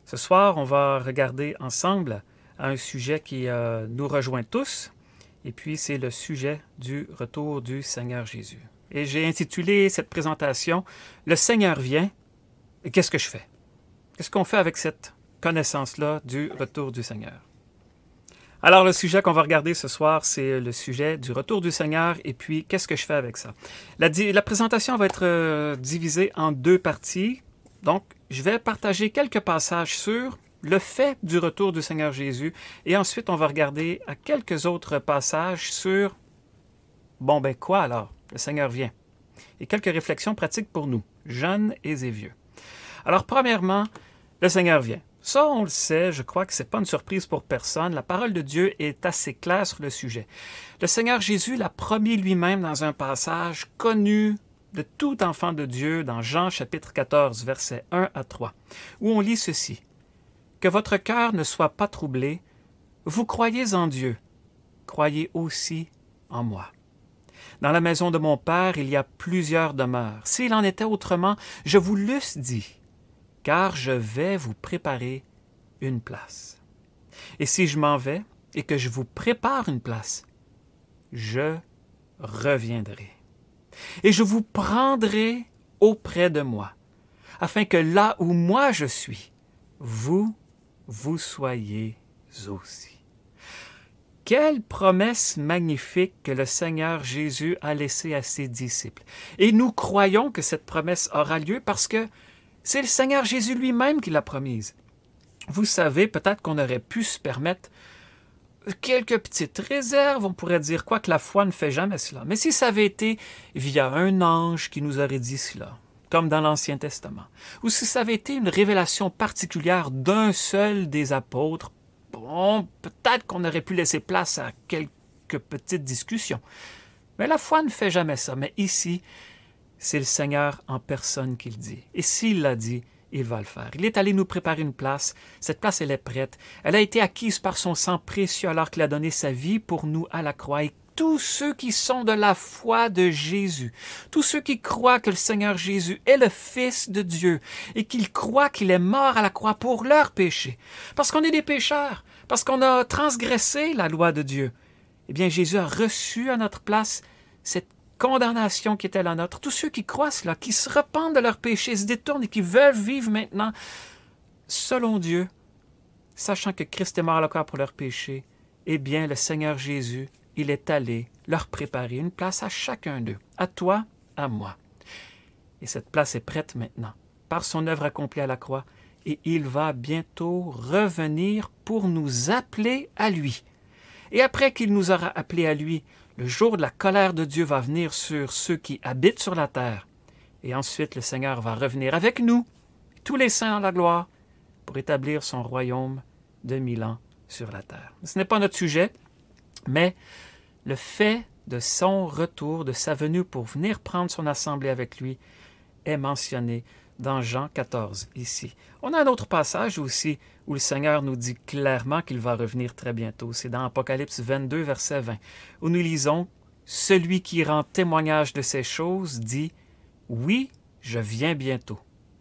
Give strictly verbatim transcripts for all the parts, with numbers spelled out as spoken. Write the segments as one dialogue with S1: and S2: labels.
S1: Ce soir, on va regarder ensemble à un sujet qui euh, nous rejoint tous, et puis c'est le sujet du retour du Seigneur Jésus. Et j'ai intitulé cette présentation « Le Seigneur vient, et qu'est-ce que je fais? » Qu'est-ce qu'on fait avec cette connaissance-là du retour du Seigneur? Alors, le sujet qu'on va regarder ce soir, c'est le sujet du retour du Seigneur, et puis qu'est-ce que je fais avec ça? La, la présentation va être euh, divisée en deux parties. Donc, je vais partager quelques passages sur le fait du retour du Seigneur Jésus, et ensuite, on va regarder à quelques autres passages sur, bon ben quoi alors? Le Seigneur vient. Et quelques réflexions pratiques pour nous, jeunes et vieux. Alors, premièrement, le Seigneur vient. Ça, on le sait, je crois que ce n'est pas une surprise pour personne. La parole de Dieu est assez claire sur le sujet. Le Seigneur Jésus l'a promis lui-même dans un passage connu de tout enfant de Dieu dans Jean chapitre quatorze, versets un à trois, où on lit ceci. « Que votre cœur ne soit pas troublé, vous croyez en Dieu, croyez aussi en moi. Dans la maison de mon Père, il y a plusieurs demeures. S'il en était autrement, je vous l'eusse dit, car je vais vous préparer une place. Et si je m'en vais et que je vous prépare une place, je reviendrai. Et je vous prendrai auprès de moi, afin que là où moi je suis, vous, vous soyez aussi. » Quelle promesse magnifique que le Seigneur Jésus a laissée à ses disciples. Et nous croyons que cette promesse aura lieu parce que c'est le Seigneur Jésus lui-même qui l'a promise. Vous savez, peut-être qu'on aurait pu se permettre quelques petites réserves, on pourrait dire quoi que la foi ne fait jamais cela. Mais si ça avait été via un ange qui nous aurait dit cela, comme dans l'Ancien Testament, ou si ça avait été une révélation particulière d'un seul des apôtres, bon, peut-être qu'on aurait pu laisser place à quelques petites discussions. Mais la foi ne fait jamais ça. Mais ici, c'est le Seigneur en personne qui le dit. Et s'il l'a dit, il va le faire. Il est allé nous préparer une place. Cette place, elle est prête. Elle a été acquise par son sang précieux alors qu'il a donné sa vie pour nous à la croix. Et tous ceux qui sont de la foi de Jésus, tous ceux qui croient que le Seigneur Jésus est le Fils de Dieu et qu'ils croient qu'il est mort à la croix pour leurs péchés, parce qu'on est des pécheurs, parce qu'on a transgressé la loi de Dieu, eh bien Jésus a reçu à notre place cette condamnation qui était la nôtre. Tous ceux qui croient cela, qui se repentent de leurs péchés, se détournent et qui veulent vivre maintenant selon Dieu, sachant que Christ est mort à la croix pour leurs péchés, eh bien le Seigneur Jésus, il est allé leur préparer une place à chacun d'eux, à toi, à moi. Et cette place est prête maintenant, par son œuvre accomplie à la croix, et il va bientôt revenir pour nous appeler à lui. Et après qu'il nous aura appelés à lui, le jour de la colère de Dieu va venir sur ceux qui habitent sur la terre. Et ensuite, le Seigneur va revenir avec nous, tous les saints en la gloire, pour établir son royaume de mille ans sur la terre. Ce n'est pas notre sujet, mais le fait de son retour, de sa venue pour venir prendre son assemblée avec lui, est mentionné dans Jean quatorze, ici. On a un autre passage aussi où le Seigneur nous dit clairement qu'il va revenir très bientôt. C'est dans Apocalypse vingt-deux, verset vingt, où nous lisons « Celui qui rend témoignage de ces choses dit « Oui, je viens bientôt.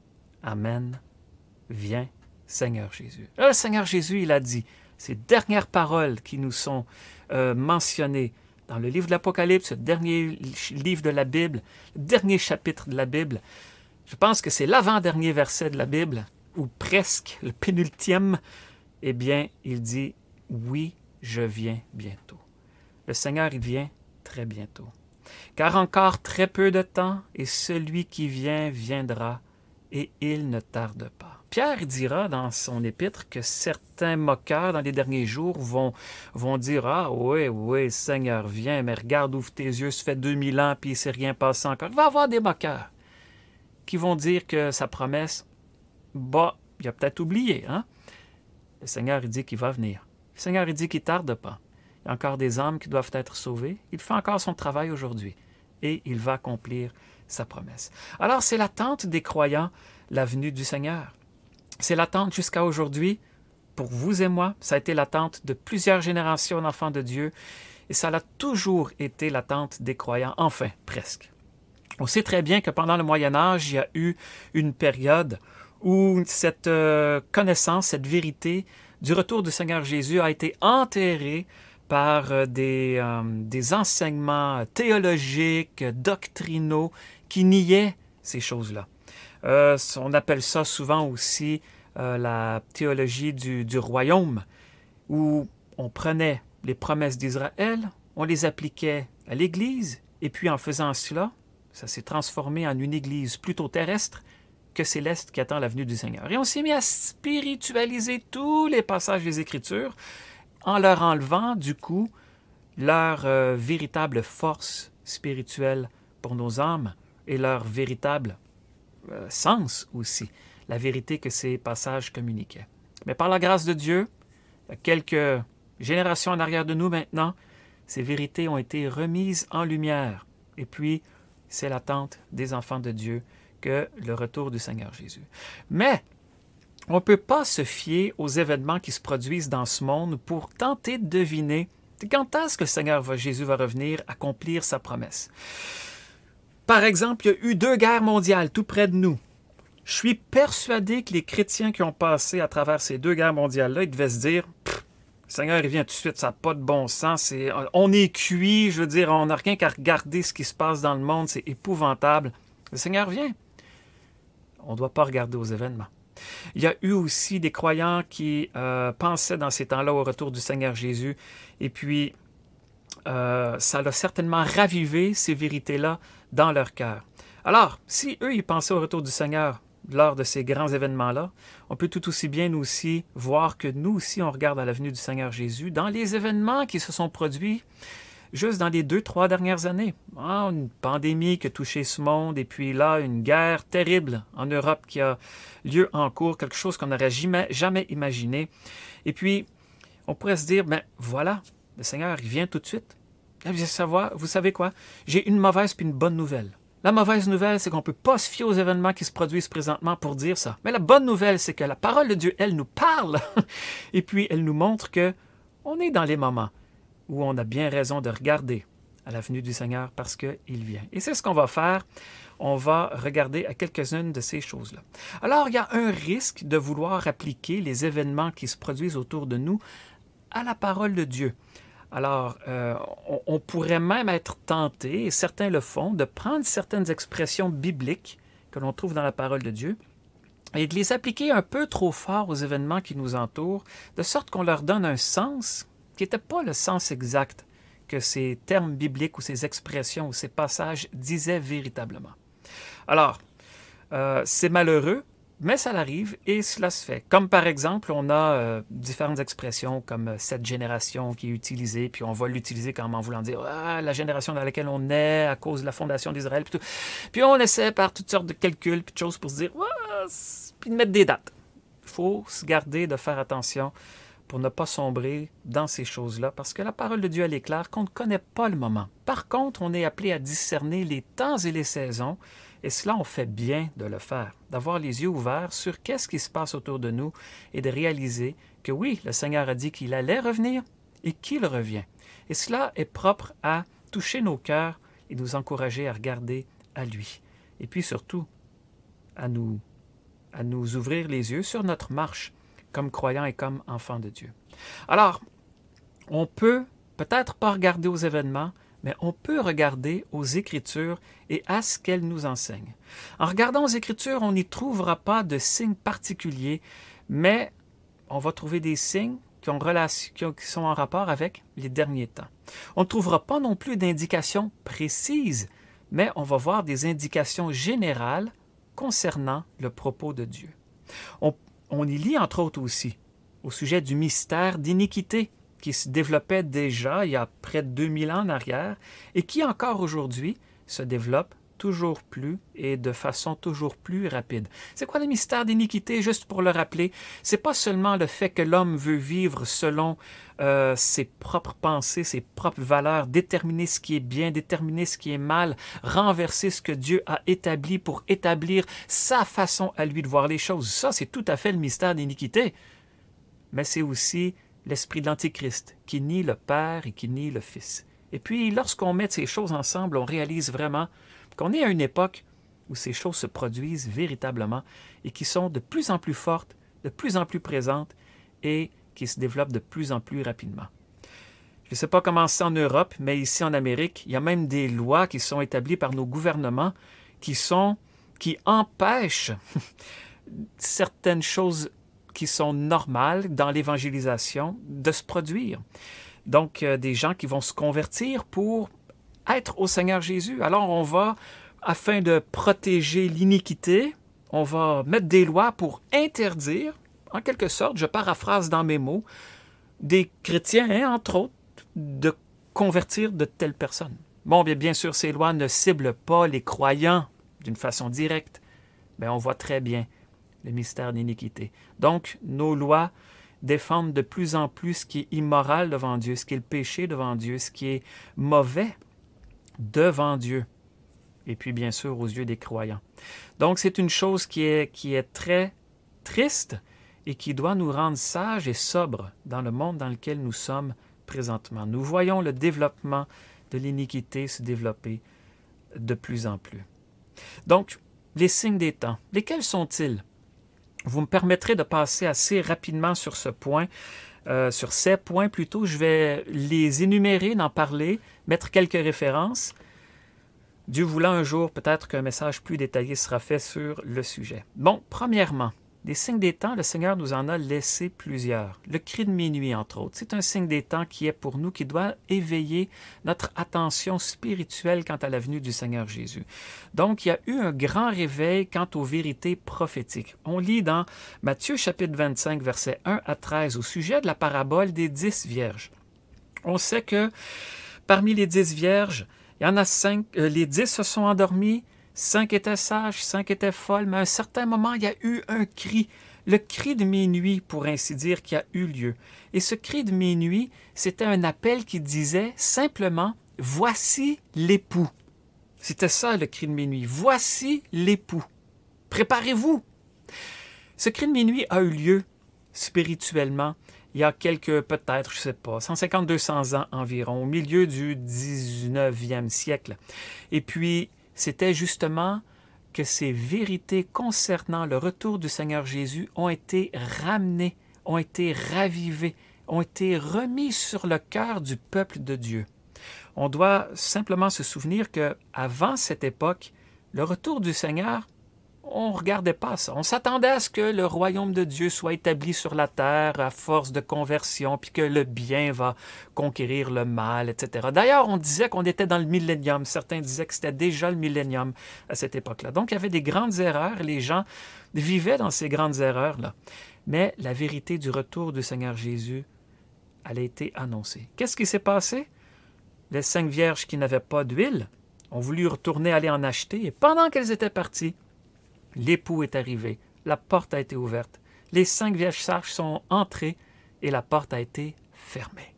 S1: Amen. Viens, Seigneur Jésus. » Là, le Seigneur Jésus, il a dit ces dernières paroles qui nous sont euh, mentionnées dans le livre de l'Apocalypse, le dernier livre de la Bible, le dernier chapitre de la Bible. Je pense que c'est l'avant-dernier verset de la Bible, ou presque le pénultième. Eh bien, il dit « Oui, je viens bientôt. » Le Seigneur, il vient très bientôt. Car encore très peu de temps, et celui qui vient viendra, et il ne tarde pas. Pierre dira dans son épître que certains moqueurs dans les derniers jours vont, vont dire « Ah oui, oui, Seigneur, viens, mais regarde, ouvre tes yeux, ça fait deux mille ans, puis il ne s'est rien passé encore. » Il va y avoir des moqueurs qui vont dire que sa promesse, bah, il a peut-être oublié, hein? Le Seigneur, il dit qu'il va venir. Le Seigneur, il dit qu'il ne tarde pas. Il y a encore des âmes qui doivent être sauvées. Il fait encore son travail aujourd'hui et il va accomplir sa promesse. Alors, c'est l'attente des croyants, la venue du Seigneur. C'est l'attente jusqu'à aujourd'hui pour vous et moi. Ça a été l'attente de plusieurs générations d'enfants de Dieu et ça a toujours été l'attente des croyants, enfin, presque. On sait très bien que pendant le Moyen Âge, il y a eu une période où cette euh, connaissance, cette vérité du retour du Seigneur Jésus a été enterrée par euh, des, euh, des enseignements théologiques, doctrinaux, qui niaient ces choses-là. Euh, on appelle ça souvent aussi euh, la théologie du, du royaume, où on prenait les promesses d'Israël, on les appliquait à l'Église, et puis en faisant cela, ça s'est transformé en une Église plutôt terrestre que céleste qui attend la venue du Seigneur. Et on s'est mis à spiritualiser tous les passages des Écritures en leur enlevant, du coup, leur euh, véritable force spirituelle pour nos âmes et leur véritable euh, sens aussi, la vérité que ces passages communiquaient. Mais par la grâce de Dieu, il y a quelques générations en arrière de nous maintenant, ces vérités ont été remises en lumière. Et puis, c'est l'attente des enfants de Dieu que le retour du Seigneur Jésus. Mais on ne peut pas se fier aux événements qui se produisent dans ce monde pour tenter de deviner quand est-ce que le Seigneur va, Jésus va revenir accomplir sa promesse. Par exemple, il y a eu deux guerres mondiales tout près de nous. Je suis persuadé que les chrétiens qui ont passé à travers ces deux guerres mondiales-là, ils devaient se dire « Le Seigneur, il vient tout de suite, ça n'a pas de bon sens. C'est, on est cuit, je veux dire, on n'a rien qu'à regarder ce qui se passe dans le monde, c'est épouvantable. Le Seigneur vient. » On ne doit pas regarder aux événements. Il y a eu aussi des croyants qui euh, pensaient dans ces temps-là au retour du Seigneur Jésus, et puis euh, ça a certainement ravivé ces vérités-là dans leur cœur. Alors, si eux, ils pensaient au retour du Seigneur lors de ces grands événements-là, on peut tout aussi bien nous aussi voir que nous aussi, on regarde à la venue du Seigneur Jésus dans les événements qui se sont produits juste dans les deux, trois dernières années. Ah, une pandémie qui a touché ce monde, et puis là, une guerre terrible en Europe qui a lieu en cours, quelque chose qu'on n'aurait jamais, jamais imaginé. Et puis, on pourrait se dire, ben voilà, le Seigneur, il vient tout de suite. Et vous, savoir, vous savez quoi? J'ai une mauvaise puis une bonne nouvelle. La mauvaise nouvelle, c'est qu'on ne peut pas se fier aux événements qui se produisent présentement pour dire ça. Mais la bonne nouvelle, c'est que la parole de Dieu, elle nous parle. Et puis, elle nous montre que on est dans les moments où on a bien raison de regarder à la venue du Seigneur parce qu'il vient. Et c'est ce qu'on va faire. On va regarder à quelques-unes de ces choses-là. Alors, il y a un risque de vouloir appliquer les événements qui se produisent autour de nous à la parole de Dieu. Alors, euh, on, on pourrait même être tenté, et certains le font, de prendre certaines expressions bibliques que l'on trouve dans la parole de Dieu et de les appliquer un peu trop fort aux événements qui nous entourent, de sorte qu'on leur donne un sens qui n'était pas le sens exact que ces termes bibliques ou ces expressions ou ces passages disaient véritablement. Alors, euh, c'est malheureux, mais ça l'arrive et cela se fait. Comme par exemple, on a euh, différentes expressions comme euh, cette génération qui est utilisée, puis on va l'utiliser comme en voulant dire ah, la génération dans laquelle on est à cause de la fondation d'Israël. Puis, tout. Puis on essaie par toutes sortes de calculs, puis de choses pour se dire ah, puis de mettre des dates. Il faut se garder de faire attention pour ne pas sombrer dans ces choses-là, parce que la parole de Dieu, elle est claire qu'on ne connaît pas le moment. Par contre, on est appelé à discerner les temps et les saisons, et cela, on fait bien de le faire, d'avoir les yeux ouverts sur qu'est-ce qui se passe autour de nous et de réaliser que oui, le Seigneur a dit qu'il allait revenir et qu'il revient. Et cela est propre à toucher nos cœurs et nous encourager à regarder à lui. Et puis surtout, à nous, à nous ouvrir les yeux sur notre marche comme croyants et comme enfants de Dieu. Alors, on peut peut-être pas regarder aux événements, mais on peut regarder aux Écritures et à ce qu'elles nous enseignent. En regardant aux Écritures, on n'y trouvera pas de signes particuliers, mais on va trouver des signes qui, ont relation, qui sont en rapport avec les derniers temps. On ne trouvera pas non plus d'indications précises, mais on va voir des indications générales concernant le propos de Dieu. On On y lit entre autres aussi au sujet du mystère d'iniquité qui se développait déjà il y a près de deux mille ans en arrière et qui encore aujourd'hui se développe toujours plus et de façon toujours plus rapide. C'est quoi le mystère d'iniquité? Juste pour le rappeler, c'est pas seulement le fait que l'homme veut vivre selon euh, ses propres pensées, ses propres valeurs, déterminer ce qui est bien, déterminer ce qui est mal, renverser ce que Dieu a établi pour établir sa façon à lui de voir les choses. Ça, c'est tout à fait le mystère d'iniquité. Mais c'est aussi l'esprit de l'Antichrist qui nie le Père et qui nie le Fils. Et puis, lorsqu'on met ces choses ensemble, on réalise vraiment qu'on est à une époque où ces choses se produisent véritablement et qui sont de plus en plus fortes, de plus en plus présentes et qui se développent de plus en plus rapidement. Je ne sais pas comment c'est en Europe, mais ici en Amérique, il y a même des lois qui sont établies par nos gouvernements qui sont, qui empêchent certaines choses qui sont normales dans l'évangélisation de se produire. Donc, euh, des gens qui vont se convertir pour être au Seigneur Jésus. Alors, on va, afin de protéger l'iniquité, on va mettre des lois pour interdire, en quelque sorte, je paraphrase dans mes mots, des chrétiens, hein, entre autres, de convertir de telles personnes. Bon, bien, bien sûr, ces lois ne ciblent pas les croyants d'une façon directe, mais on voit très bien le mystère d'iniquité. Donc, nos lois défendent de plus en plus ce qui est immoral devant Dieu, ce qui est le péché devant Dieu, ce qui est mauvais devant Dieu, et puis bien sûr aux yeux des croyants. Donc, c'est une chose qui est, qui est très triste et qui doit nous rendre sages et sobres dans le monde dans lequel nous sommes présentement. Nous voyons le développement de l'iniquité se développer de plus en plus. Donc, les signes des temps, lesquels sont-ils? Vous me permettrez de passer assez rapidement sur ce point, euh, sur ces points plutôt. Je vais les énumérer, d'en parler, mettre quelques références. Dieu voulant, un jour, peut-être qu'un message plus détaillé sera fait sur le sujet. Bon, premièrement, des signes des temps, le Seigneur nous en a laissé plusieurs. Le cri de minuit, entre autres, c'est un signe des temps qui est pour nous, qui doit éveiller notre attention spirituelle quant à la venue du Seigneur Jésus. Donc, il y a eu un grand réveil quant aux vérités prophétiques. On lit dans Matthieu chapitre vingt-cinq, versets un à treize, au sujet de la parabole des dix vierges. On sait que parmi les dix vierges, il y en a cinq, euh, les dix se sont endormis, cinq étaient sages, cinq étaient folles, mais à un certain moment, il y a eu un cri, le cri de minuit, pour ainsi dire, qui a eu lieu. Et ce cri de minuit, c'était un appel qui disait simplement « Voici l'époux ». C'était ça, le cri de minuit. « Voici l'époux. Préparez-vous ». Ce cri de minuit a eu lieu spirituellement il y a quelques, peut-être, je ne sais pas, cent cinquante à deux cents ans environ, au milieu du dix-neuvième siècle. Et puis, c'était justement que ces vérités concernant le retour du Seigneur Jésus ont été ramenées, ont été ravivées, ont été remises sur le cœur du peuple de Dieu. On doit simplement se souvenir qu'avant cette époque, le retour du Seigneur, on ne regardait pas ça. On s'attendait à ce que le royaume de Dieu soit établi sur la terre à force de conversion, puis que le bien va conquérir le mal, et cetera. D'ailleurs, on disait qu'on était dans le millénium. Certains disaient que c'était déjà le millénium à cette époque-là. Donc, il y avait des grandes erreurs. Les gens vivaient dans ces grandes erreurs-là. Mais la vérité du retour du Seigneur Jésus, elle a été annoncée. Qu'est-ce qui s'est passé? Les cinq vierges qui n'avaient pas d'huile ont voulu retourner aller en acheter, et pendant qu'elles étaient parties, l'époux est arrivé, la porte a été ouverte, les cinq vierges sages sont entrées et la porte a été fermée.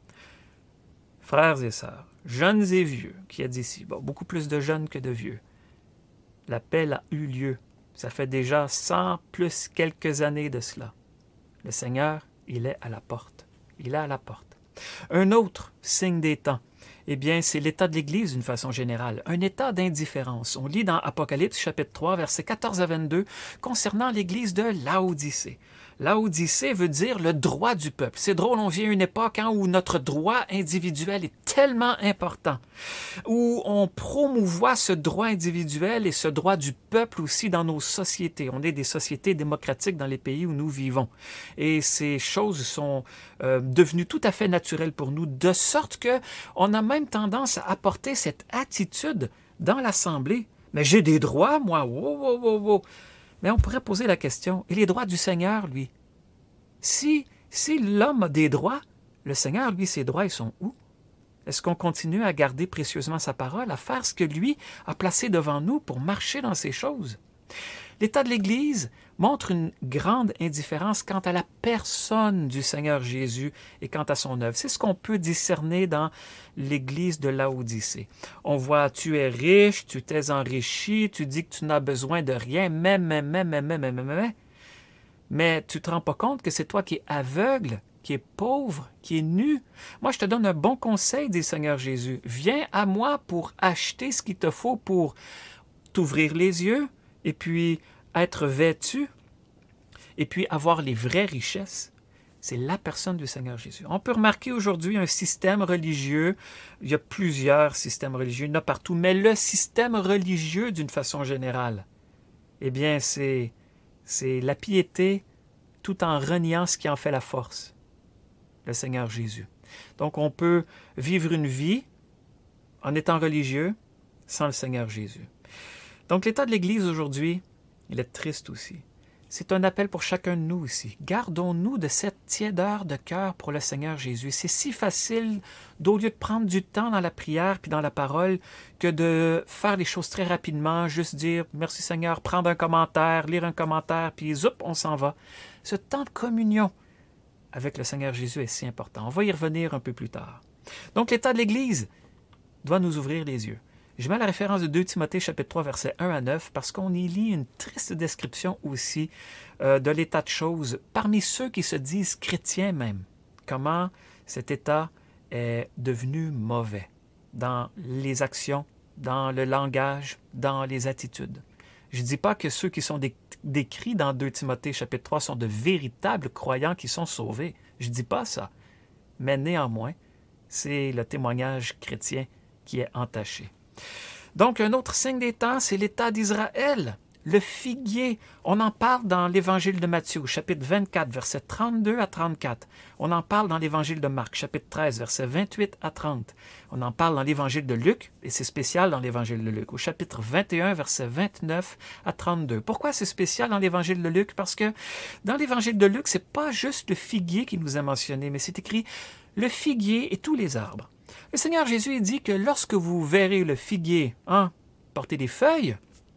S1: Frères et sœurs, jeunes et vieux, qui a dit ici, bon, beaucoup plus de jeunes que de vieux, l'appel a eu lieu. Ça fait déjà cent plus quelques années de cela. Le Seigneur, il est à la porte. Il est à la porte. Un autre signe des temps, eh bien, c'est l'état de l'Église d'une façon générale, un état d'indifférence. On lit dans Apocalypse chapitre trois, versets quatorze à vingt-deux, concernant l'Église de Laodicée. Laodicée veut dire le droit du peuple. C'est drôle, on vient à une époque hein, où notre droit individuel est tellement important, où on promouvoit ce droit individuel et ce droit du peuple aussi dans nos sociétés. On est des sociétés démocratiques dans les pays où nous vivons. Et ces choses sont euh, devenues tout à fait naturelles pour nous, de sorte qu'on a même tendance à apporter cette attitude dans l'Assemblée. Mais j'ai des droits, moi, wow, wow, wow, wow. Mais on pourrait poser la question, et les droits du Seigneur, lui? Si, si l'homme a des droits, le Seigneur, lui, ses droits, ils sont où? Est-ce qu'on continue à garder précieusement sa parole, à faire ce que lui a placé devant nous pour marcher dans ces choses? L'état de l'Église montre une grande indifférence quant à la personne du Seigneur Jésus et quant à son œuvre. C'est ce qu'on peut discerner dans l'Église de Laodicée. On voit, tu es riche, tu t'es enrichi, tu dis que tu n'as besoin de rien, mais, mais, mais, mais, mais, mais, mais, mais, mais tu ne te rends pas compte que c'est toi qui es aveugle, qui est pauvre, qui est nu. Moi, je te donne un bon conseil, dit Seigneur Jésus. Viens à moi pour acheter ce qu'il te faut pour t'ouvrir les yeux, et puis être vêtu, et puis avoir les vraies richesses, c'est la personne du Seigneur Jésus. On peut remarquer aujourd'hui un système religieux, il y a plusieurs systèmes religieux, il y en a partout, mais le système religieux d'une façon générale, eh bien, c'est, c'est la piété tout en reniant ce qui en fait la force, le Seigneur Jésus. Donc, on peut vivre une vie en étant religieux sans le Seigneur Jésus. Donc, l'état de l'Église aujourd'hui, il est triste aussi. C'est un appel pour chacun de nous aussi. Gardons-nous de cette tiédeur de cœur pour le Seigneur Jésus. C'est si facile, d'au lieu de prendre du temps dans la prière puis dans la parole, que de faire les choses très rapidement, juste dire « Merci Seigneur », prendre un commentaire, lire un commentaire, puis zoup, on s'en va. Ce temps de communion avec le Seigneur Jésus est si important. On va y revenir un peu plus tard. Donc, l'état de l'Église doit nous ouvrir les yeux. Je mets la référence de deux Timothée, chapitre trois, versets un à neuf, parce qu'on y lit une triste description aussi euh, de l'état de choses parmi ceux qui se disent chrétiens même. Comment cet état est devenu mauvais dans les actions, dans le langage, dans les attitudes. Je ne dis pas que ceux qui sont dé- décrits dans deux Timothée, chapitre trois, sont de véritables croyants qui sont sauvés. Je ne dis pas ça. Mais néanmoins, c'est le témoignage chrétien qui est entaché. Donc, un autre signe des temps, c'est l'état d'Israël, le figuier. On en parle dans l'Évangile de Matthieu, chapitre vingt-quatre, versets trente-deux à trente-quatre. On en parle dans l'Évangile de Marc, chapitre treize, versets vingt-huit à trente. On en parle dans l'Évangile de Luc, et c'est spécial dans l'Évangile de Luc, au chapitre vingt et un, versets vingt-neuf à trente-deux. Pourquoi c'est spécial dans l'Évangile de Luc? Parce que dans l'Évangile de Luc, c'est pas juste le figuier qui nous est mentionné, mais c'est écrit « le figuier et tous les arbres ». Le Seigneur Jésus dit que lorsque vous verrez le figuier hein, porter des feuilles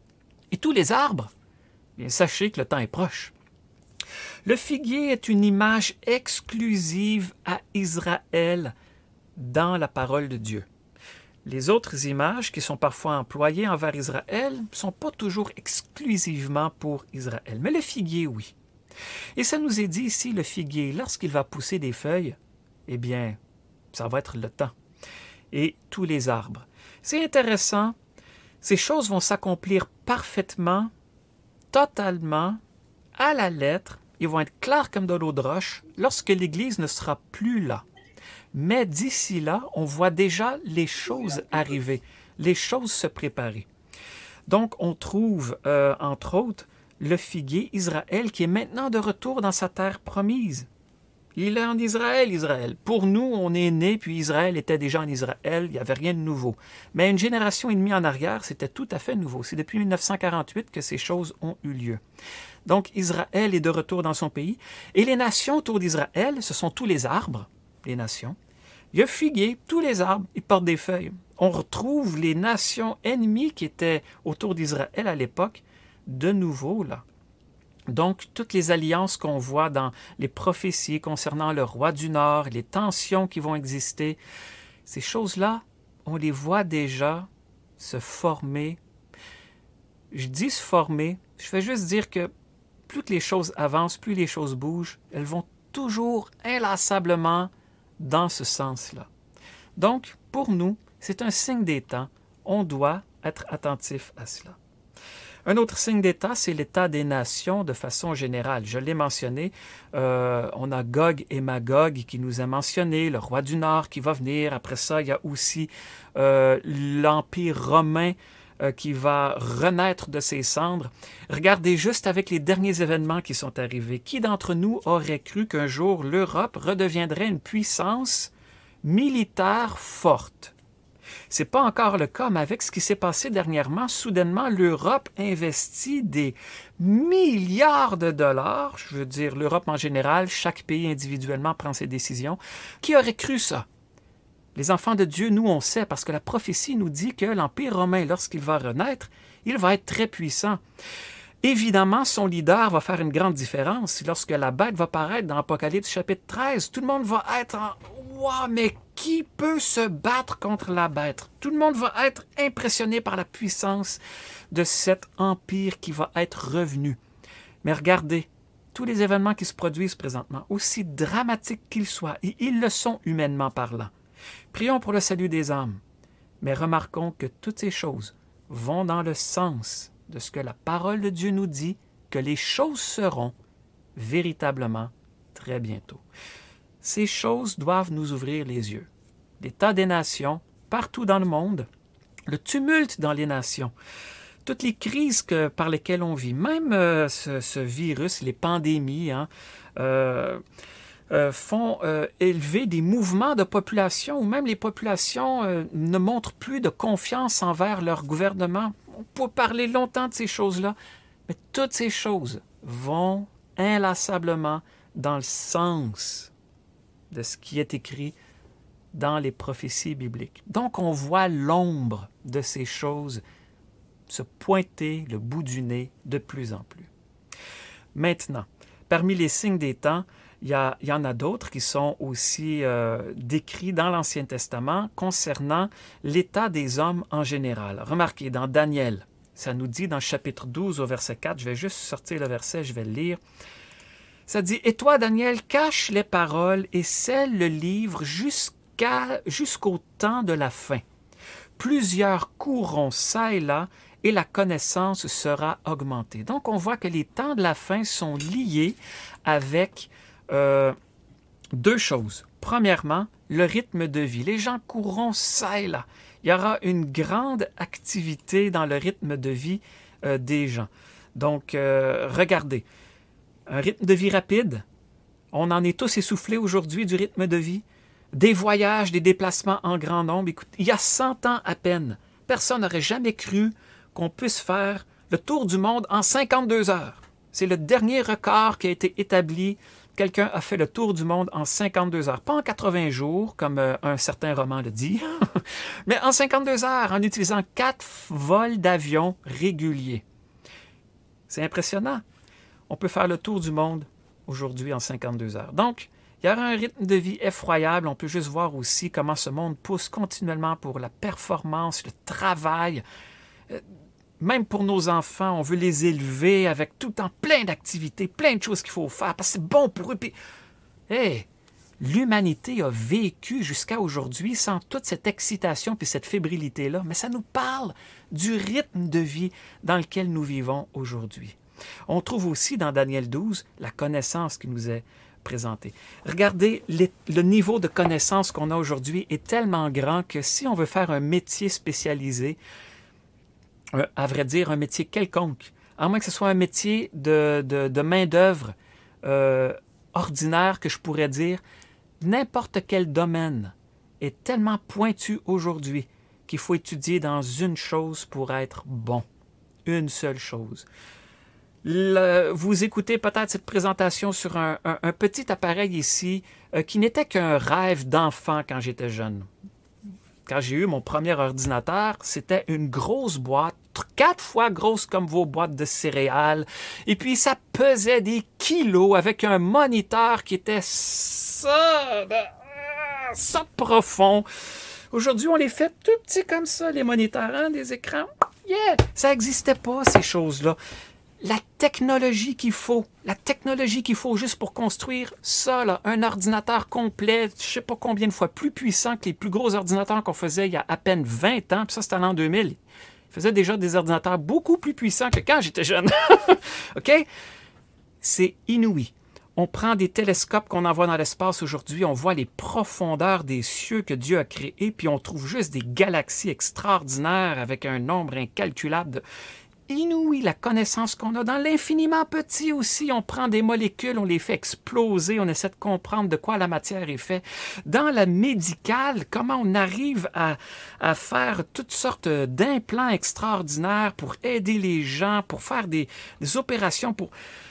S1: et tous les arbres, bien, sachez que le temps est proche. Le figuier est une image exclusive à Israël dans la parole de Dieu. Les autres images qui sont parfois employées envers Israël ne sont pas toujours exclusivement pour Israël, mais le figuier, oui. Et ça nous est dit ici, le figuier, lorsqu'il va pousser des feuilles, eh bien, ça va être le temps. Et tous les arbres. C'est intéressant, ces choses vont s'accomplir parfaitement, totalement, à la lettre, ils vont être clairs comme de l'eau de roche lorsque l'Église ne sera plus là. Mais d'ici là, on voit déjà les choses arriver, les choses se préparer. Donc, on trouve, euh, entre autres, le figuier Israël qui est maintenant de retour dans sa terre promise. Il est en Israël, Israël. Pour nous, on est né, puis Israël était déjà en Israël, il n'y avait rien de nouveau. Mais une génération et demie en arrière, c'était tout à fait nouveau. C'est depuis mille neuf cent quarante-huit que ces choses ont eu lieu. Donc, Israël est de retour dans son pays. Et les nations autour d'Israël, ce sont tous les arbres, les nations. Il y a figuier, tous les arbres, ils portent des feuilles. On retrouve les nations ennemies qui étaient autour d'Israël à l'époque, de nouveau, là. Donc, toutes les alliances qu'on voit dans les prophéties concernant le roi du Nord, les tensions qui vont exister, ces choses-là, on les voit déjà se former. Je dis se former, je fais juste dire que plus que les choses avancent, plus les choses bougent, elles vont toujours inlassablement dans ce sens-là. Donc, pour nous, c'est un signe des temps. On doit être attentif à cela. Un autre signe d'état, c'est l'état des nations de façon générale. Je l'ai mentionné, euh, on a Gog et Magog qui nous a mentionné, le roi du Nord qui va venir. Après ça, il y a aussi euh, l'Empire romain euh, qui va renaître de ses cendres. Regardez juste avec les derniers événements qui sont arrivés. Qui d'entre nous aurait cru qu'un jour l'Europe redeviendrait une puissance militaire forte? C'est pas encore le cas, mais avec ce qui s'est passé dernièrement, soudainement, l'Europe investit des milliards de dollars. Je veux dire, l'Europe en général, chaque pays individuellement prend ses décisions. Qui aurait cru ça? Les enfants de Dieu, nous, on sait, parce que la prophétie nous dit que l'Empire romain, lorsqu'il va renaître, il va être très puissant. Évidemment, son leader va faire une grande différence. Lorsque la bête va paraître dans Apocalypse chapitre treize, tout le monde va être en « Wow, mais qui peut se battre contre la bête? » Tout le monde va être impressionné par la puissance de cet empire qui va être revenu. Mais regardez, tous les événements qui se produisent présentement, aussi dramatiques qu'ils soient, et ils le sont humainement parlant. Prions pour le salut des âmes, mais remarquons que toutes ces choses vont dans le sens de ce que la parole de Dieu nous dit, que les choses seront véritablement très bientôt. Ces choses doivent nous ouvrir les yeux. L'état des nations, partout dans le monde, le tumulte dans les nations, toutes les crises que, par lesquelles on vit, même euh, ce, ce virus, les pandémies, hein, euh, euh, font euh, élever des mouvements de population où même les populations euh, ne montrent plus de confiance envers leur gouvernement. On peut parler longtemps de ces choses-là, mais toutes ces choses vont inlassablement dans le sens de ce qui est écrit dans les prophéties bibliques. Donc, on voit l'ombre de ces choses se pointer le bout du nez de plus en plus. Maintenant, parmi les signes des temps, il y, a, il y en a d'autres qui sont aussi euh, décrits dans l'Ancien Testament concernant l'état des hommes en général. Remarquez, dans Daniel, ça nous dit dans le chapitre douze au verset quatre, je vais juste sortir le verset, je vais le lire. Ça dit, « Et toi, Daniel, cache les paroles et scelle le livre jusqu'à, jusqu'au temps de la fin. Plusieurs courront çà et là, et la connaissance sera augmentée. » Donc, on voit que les temps de la fin sont liés avec euh, deux choses. Premièrement, le rythme de vie. Les gens courront çà et là. Il y aura une grande activité dans le rythme de vie euh, des gens. Donc, euh, regardez, un rythme de vie rapide, on en est tous essoufflés aujourd'hui du rythme de vie. Des voyages, des déplacements en grand nombre. Écoute, il y a cent ans à peine, personne n'aurait jamais cru qu'on puisse faire le tour du monde en cinquante-deux heures. C'est le dernier record qui a été établi. Quelqu'un a fait le tour du monde en cinquante-deux heures. Pas en quatre-vingts jours, comme euh, un certain roman le dit, mais en cinquante-deux heures, en utilisant quatre vols d'avion réguliers. C'est impressionnant. On peut faire le tour du monde aujourd'hui en cinquante-deux heures. Donc, il y aura un rythme de vie effroyable. On peut juste voir aussi comment ce monde pousse continuellement pour la performance, le travail. Euh, Même pour nos enfants, on veut les élever avec tout le temps plein d'activités, plein de choses qu'il faut faire, parce que c'est bon pour eux. Puis, hey, l'humanité a vécu jusqu'à aujourd'hui sans toute cette excitation puis cette fébrilité-là, mais ça nous parle du rythme de vie dans lequel nous vivons aujourd'hui. On trouve aussi dans Daniel douze la connaissance qui nous est présentée. Regardez, les, le niveau de connaissance qu'on a aujourd'hui est tellement grand que si on veut faire un métier spécialisé, à vrai dire, un métier quelconque, à moins que ce soit un métier de, de, de main-d'œuvre euh, ordinaire, que je pourrais dire, n'importe quel domaine est tellement pointu aujourd'hui qu'il faut étudier dans une chose pour être bon. Une seule chose. Le, vous écoutez peut-être cette présentation sur un, un, un petit appareil ici euh, qui n'était qu'un rêve d'enfant quand j'étais jeune. Quand j'ai eu mon premier ordinateur, c'était une grosse boîte, quatre fois grosse comme vos boîtes de céréales. Et puis, ça pesait des kilos avec un moniteur qui était ça, ça profond. Aujourd'hui, on les fait tout petits comme ça, les moniteurs, hein, les écrans. Yeah! Ça n'existait pas, ces choses-là. La technologie qu'il faut, la technologie qu'il faut juste pour construire ça, là, un ordinateur complet, je ne sais pas combien de fois plus puissant que les plus gros ordinateurs qu'on faisait il y a à peine vingt ans, puis ça c'était en l'an deux mille. Ils faisaient déjà des ordinateurs beaucoup plus puissants que quand j'étais jeune. OK? C'est inouï. On prend des télescopes qu'on envoie dans l'espace aujourd'hui, on voit les profondeurs des cieux que Dieu a créés, puis on trouve juste des galaxies extraordinaires avec un nombre incalculable de... Inouï, la connaissance qu'on a dans l'infiniment petit aussi. On prend des molécules, on les fait exploser, on essaie de comprendre de quoi la matière est faite. Dans la médicale, comment on arrive à, à faire toutes sortes d'implants extraordinaires pour aider les gens, pour faire des, des opérations, pour...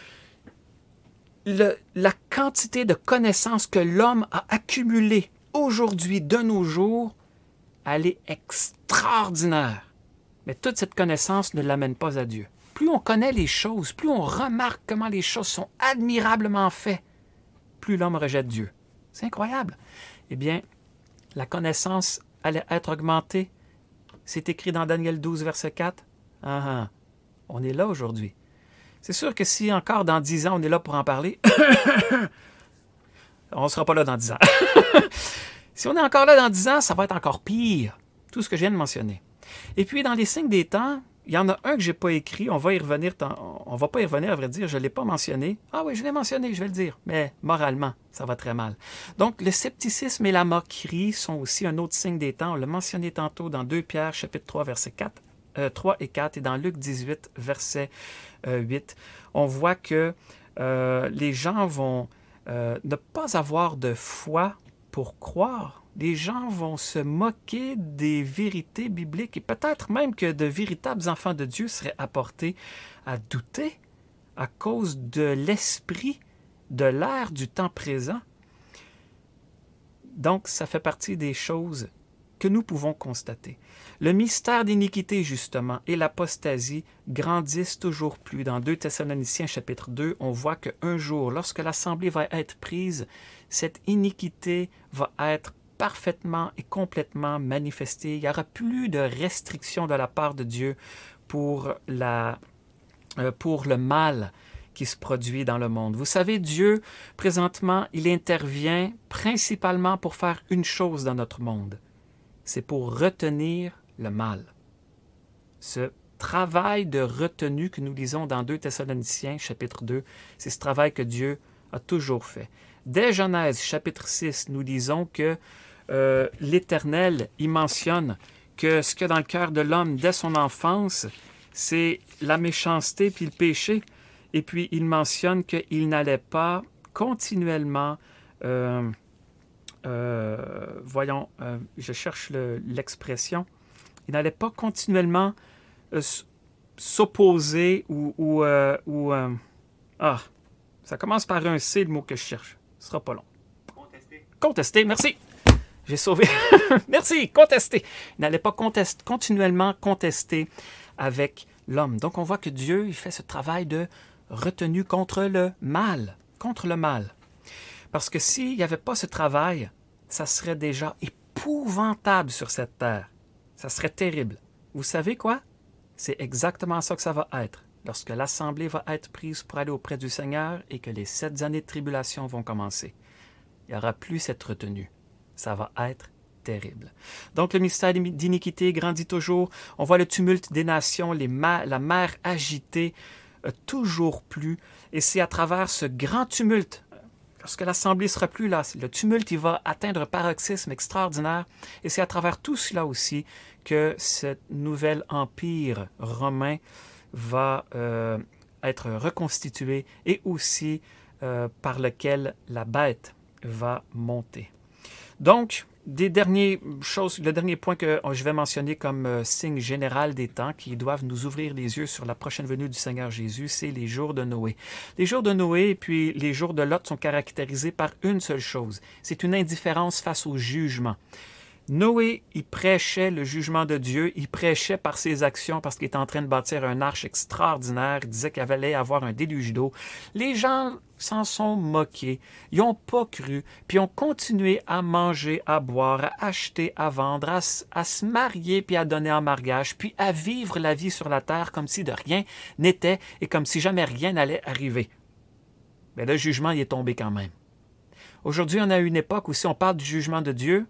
S1: Le, la quantité de connaissances que l'homme a accumulées aujourd'hui, de nos jours, elle est extraordinaire. Mais toute cette connaissance ne l'amène pas à Dieu. Plus on connaît les choses, plus on remarque comment les choses sont admirablement faites, plus l'homme rejette Dieu. C'est incroyable. Eh bien, la connaissance allait être augmentée. C'est écrit dans Daniel douze, verset quatre. Ah, ah, on est là aujourd'hui. C'est sûr que si encore dans dix ans, on est là pour en parler, on ne sera pas là dans dix ans. Si on est encore là dans dix ans, ça va être encore pire. Tout ce que je viens de mentionner. Et puis, dans les signes des temps, il y en a un que je n'ai pas écrit. On va y revenir. On ne va pas y revenir, à vrai dire. Je ne l'ai pas mentionné. Ah oui, je l'ai mentionné, je vais le dire. Mais moralement, ça va très mal. Donc, le scepticisme et la moquerie sont aussi un autre signe des temps. On l'a mentionné tantôt dans deux Pierre, chapitre trois, versets quatre, euh, trois et quatre, et dans Luc dix-huit, verset euh, huit. On voit que euh, les gens vont euh, ne pas avoir de foi pour croire. Les gens vont se moquer des vérités bibliques et peut-être même que de véritables enfants de Dieu seraient apportés à douter à cause de l'esprit de l'ère du temps présent. Donc, ça fait partie des choses que nous pouvons constater. Le mystère d'iniquité, justement, et l'apostasie grandissent toujours plus. Dans deux Thessaloniciens, chapitre deux, on voit qu'un jour, lorsque l'Assemblée va être prise, cette iniquité va être parfaitement et complètement manifestée. Il n'y aura plus de restrictions de la part de Dieu pour, la, euh, pour le mal qui se produit dans le monde. Vous savez, Dieu, présentement, il intervient principalement pour faire une chose dans notre monde. C'est pour retenir le mal. Ce travail de retenue que nous lisons dans deux Thessaloniciens, chapitre deux, c'est ce travail que Dieu a toujours fait. Dès Genèse, chapitre six, nous lisons que euh, l'Éternel y mentionne que ce qu'il y a dans le cœur de l'homme dès son enfance, c'est la méchanceté puis le péché. Et puis, il mentionne qu'il n'allait pas continuellement, euh, euh, voyons, euh, je cherche le, l'expression, il n'allait pas continuellement euh, s'opposer ou... ou, euh, ou euh, ah, ça commence par un C, le mot que je cherche. Ce sera pas long. Contester. Contester, merci. J'ai sauvé. Merci, contester. Il n'allait pas contester, continuellement contester avec l'homme. Donc, on voit que Dieu, il fait ce travail de retenue contre le mal. Contre le mal. Parce que s'il n'y avait pas ce travail, ça serait déjà épouvantable sur cette terre. Ça serait terrible. Vous savez quoi? C'est exactement ça que ça va être. Lorsque l'Assemblée va être prise pour aller auprès du Seigneur et que les sept années de tribulation vont commencer. Il n'y aura plus cette retenue. Ça va être terrible. Donc, le mystère d'iniquité grandit toujours. On voit le tumulte des nations, les ma- la mer agitée, euh, toujours plus. Et c'est à travers ce grand tumulte, lorsque l'Assemblée ne sera plus là, le tumulte il va atteindre un paroxysme extraordinaire. Et c'est à travers tout cela aussi que ce nouvel empire romain va euh, être reconstitué et aussi euh, par lequel la bête va monter. Donc, des dernières choses, le dernier point que je vais mentionner comme euh, signe général des temps qui doivent nous ouvrir les yeux sur la prochaine venue du Seigneur Jésus, c'est les jours de Noé. Les jours de Noé et puis les jours de Lot sont caractérisés par une seule chose, c'est une indifférence face au jugement. Noé, il prêchait le jugement de Dieu, il prêchait par ses actions parce qu'il était en train de bâtir un arche extraordinaire, il disait qu'il allait avoir un déluge d'eau. Les gens s'en sont moqués, ils n'ont pas cru, puis ont continué à manger, à boire, à acheter, à vendre, à, à se marier, puis à donner en mariage, puis à vivre la vie sur la terre comme si de rien n'était et comme si jamais rien n'allait arriver. Mais le jugement, il est tombé quand même. Aujourd'hui, on a une époque où si on parle du jugement de Dieu,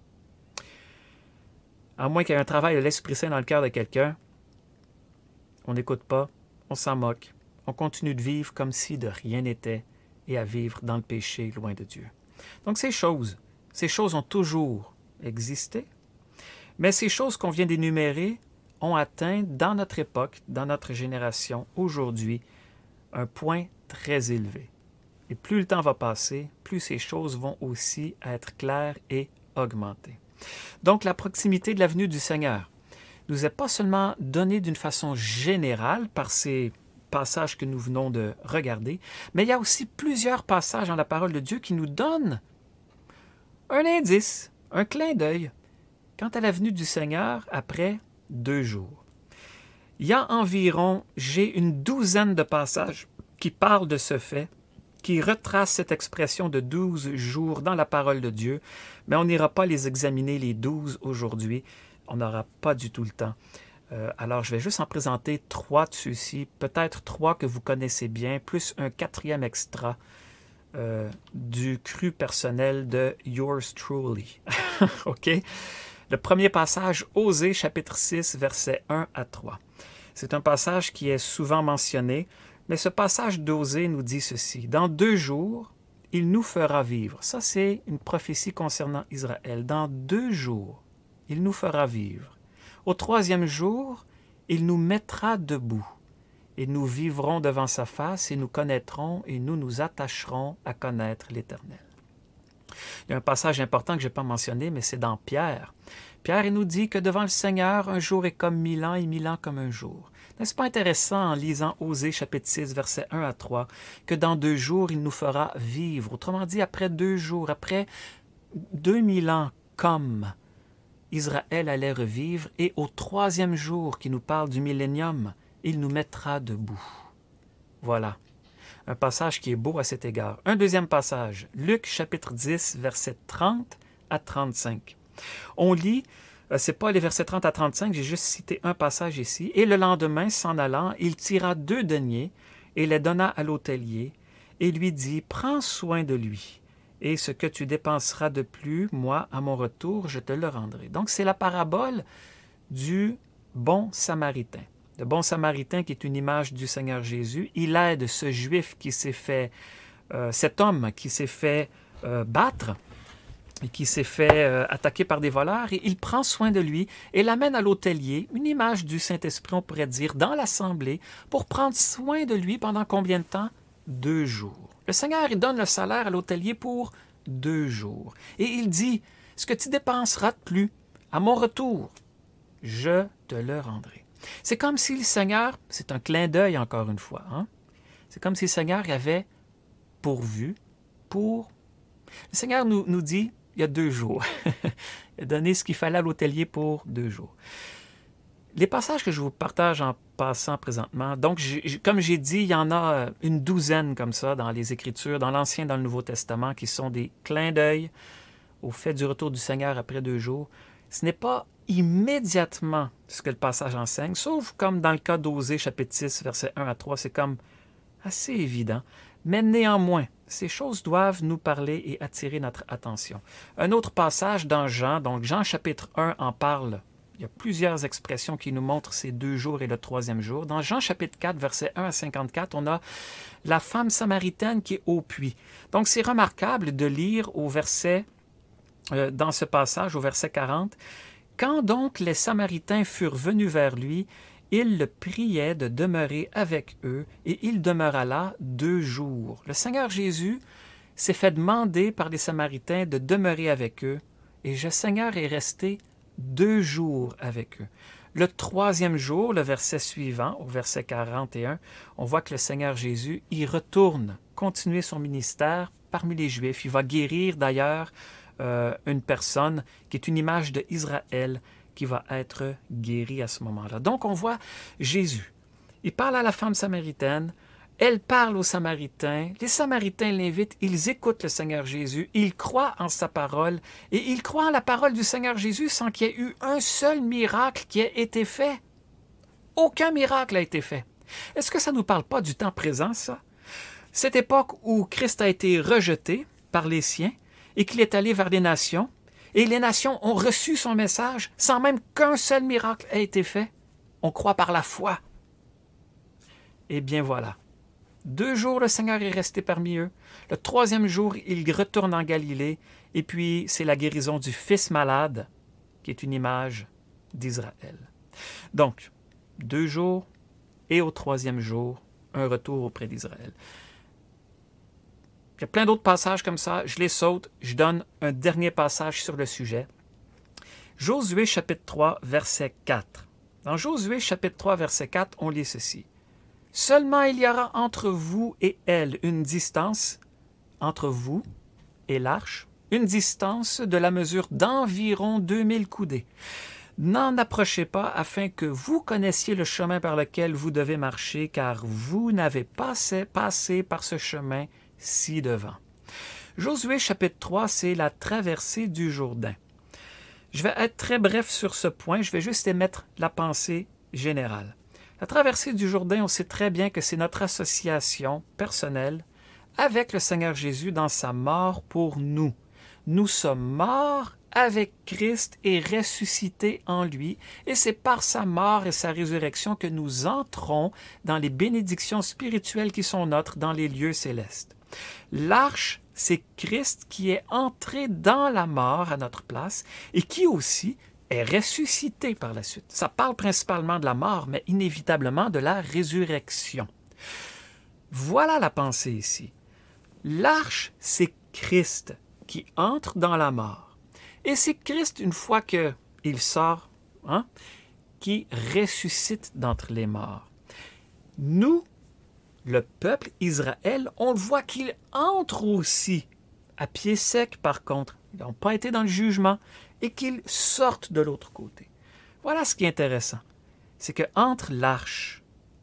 S1: à moins qu'il y ait un travail de l'Esprit Saint dans le cœur de quelqu'un, on n'écoute pas, on s'en moque, on continue de vivre comme si de rien n'était et à vivre dans le péché loin de Dieu. Donc ces choses, ces choses ont toujours existé, mais ces choses qu'on vient d'énumérer ont atteint dans notre époque, dans notre génération, aujourd'hui, un point très élevé. Et plus le temps va passer, plus ces choses vont aussi être claires et augmenter. Donc, la proximité de la venue du Seigneur nous est pas seulement donnée d'une façon générale par ces passages que nous venons de regarder, mais il y a aussi plusieurs passages dans la parole de Dieu qui nous donnent un indice, un clin d'œil quant à la venue du Seigneur après deux jours. Il y a environ, j'ai une douzaine de passages qui parlent de ce fait, qui retrace cette expression de douze jours dans la parole de Dieu, mais on n'ira pas les examiner les douze aujourd'hui, on n'aura pas du tout le temps. Euh, alors, je vais juste en présenter trois de ceux-ci, peut-être trois que vous connaissez bien, plus un quatrième extra euh, du cru personnel de Yours Truly. OK? Le premier passage, Osée, chapitre six, versets un à trois. C'est un passage qui est souvent mentionné, mais ce passage d'Osée nous dit ceci. « Dans deux jours, il nous fera vivre. » Ça, c'est une prophétie concernant Israël. « Dans deux jours, il nous fera vivre. Au troisième jour, il nous mettra debout. Et nous vivrons devant sa face, et nous connaîtrons, et nous nous attacherons à connaître l'Éternel. » Il y a un passage important que je n'ai pas mentionné, mais c'est dans Pierre. Pierre, il nous dit que devant le Seigneur, un jour est comme mille ans, et mille ans comme un jour. N'est-ce pas intéressant, en lisant Osée, chapitre six, versets un à trois, que dans deux jours, il nous fera vivre. Autrement dit, après deux jours, après deux mille ans, comme Israël allait revivre, et au troisième jour, qui nous parle du millénium, il nous mettra debout. Voilà. Un passage qui est beau à cet égard. Un deuxième passage, Luc chapitre dix, versets trente à trente-cinq. On lit, euh, c'est pas les versets trente à trente-cinq, j'ai juste cité un passage ici. « Et le lendemain, s'en allant, il tira deux deniers et les donna à l'hôtelier et lui dit, « Prends soin de lui, et ce que tu dépenseras de plus, moi, à mon retour, je te le rendrai. » Donc, c'est la parabole du bon Samaritain. Le bon Samaritain qui est une image du Seigneur Jésus, il aide ce Juif qui s'est fait, euh, cet homme qui s'est fait euh, battre, et qui s'est fait euh, attaquer par des voleurs, et il prend soin de lui et l'amène à l'hôtelier, une image du Saint-Esprit, on pourrait dire, dans l'assemblée, pour prendre soin de lui pendant combien de temps? Deux jours. Le Seigneur, il donne le salaire à l'hôtelier pour deux jours. Et il dit, ce que tu dépenseras de plus, à mon retour, je te le rendrai. C'est comme si le Seigneur, c'est un clin d'œil encore une fois, hein? C'est comme si le Seigneur avait pourvu pour... Le Seigneur nous, nous dit, il y a deux jours, il a donné ce qu'il fallait à l'hôtelier pour deux jours. Les passages que je vous partage en passant présentement, donc j'ai, comme j'ai dit, il y en a une douzaine comme ça dans les Écritures, dans l'Ancien et dans le Nouveau Testament, qui sont des clins d'œil au fait du retour du Seigneur après deux jours. Ce n'est pas immédiatement ce que le passage enseigne, sauf comme dans le cas d'Osée, chapitre six, versets un à trois, c'est comme assez évident. Mais néanmoins, ces choses doivent nous parler et attirer notre attention. Un autre passage dans Jean, donc Jean chapitre un en parle. Il y a plusieurs expressions qui nous montrent ces deux jours et le troisième jour. Dans Jean chapitre quatre, versets un à cinquante-quatre, on a la femme samaritaine qui est au puits. Donc c'est remarquable de lire au verset, euh, dans ce passage, au verset quarante, « Quand donc les Samaritains furent venus vers lui, il le priait de demeurer avec eux, et il demeura là deux jours. » Le Seigneur Jésus s'est fait demander par les Samaritains de demeurer avec eux, et le Seigneur est resté deux jours avec eux. Le troisième jour, le verset suivant, au verset quarante et un, on voit que le Seigneur Jésus y retourne, continuer son ministère parmi les Juifs. Il va guérir d'ailleurs euh, une personne qui est une image d'Israël, qui va être guéri à ce moment-là. Donc, on voit Jésus. Il parle à la femme samaritaine, elle parle aux Samaritains, les Samaritains l'invitent, ils écoutent le Seigneur Jésus, ils croient en sa parole, et ils croient en la parole du Seigneur Jésus sans qu'il y ait eu un seul miracle qui ait été fait. Aucun miracle n'a été fait. Est-ce que ça ne nous parle pas du temps présent, ça? Cette époque où Christ a été rejeté par les siens et qu'il est allé vers les nations, et les nations ont reçu son message sans même qu'un seul miracle ait été fait. On croit par la foi. Eh bien voilà. Deux jours, le Seigneur est resté parmi eux. Le troisième jour, il retourne en Galilée. Et puis, c'est la guérison du fils malade, qui est une image d'Israël. Donc, deux jours, et au troisième jour, un retour auprès d'Israël. Il y a plein d'autres passages comme ça, je les saute, je donne un dernier passage sur le sujet. Josué chapitre trois, verset quatre. Dans Josué chapitre trois, verset quatre, on lit ceci. « Seulement il y aura entre vous et elle une distance, entre vous et l'arche, une distance de la mesure d'environ deux mille coudées. N'en approchez pas afin que vous connaissiez le chemin par lequel vous devez marcher, car vous n'avez pas passé par ce chemin ci-devant. » Josué chapitre trois, c'est la traversée du Jourdain. Je vais être très bref sur ce point, je vais juste émettre la pensée générale. La traversée du Jourdain, on sait très bien que c'est notre association personnelle avec le Seigneur Jésus dans sa mort pour nous. nous sommes morts avec Christ et ressuscités en lui, et c'est par sa mort et sa résurrection que nous entrons dans les bénédictions spirituelles qui sont nôtres dans les lieux célestes. L'arche, c'est Christ qui est entré dans la mort à notre place et qui aussi est ressuscité par la suite. Ça parle principalement de la mort, mais inévitablement de la résurrection. Voilà la pensée ici. L'arche, c'est Christ qui entre dans la mort. Et c'est Christ, une fois qu'il sort, hein, qui ressuscite d'entre les morts. Nous, le peuple Israël, on le voit qu'il entre aussi, à pied sec par contre. Ils n'ont pas été dans le jugement, et qu'ils sortent de l'autre côté. Voilà ce qui est intéressant. C'est qu'entre l'arche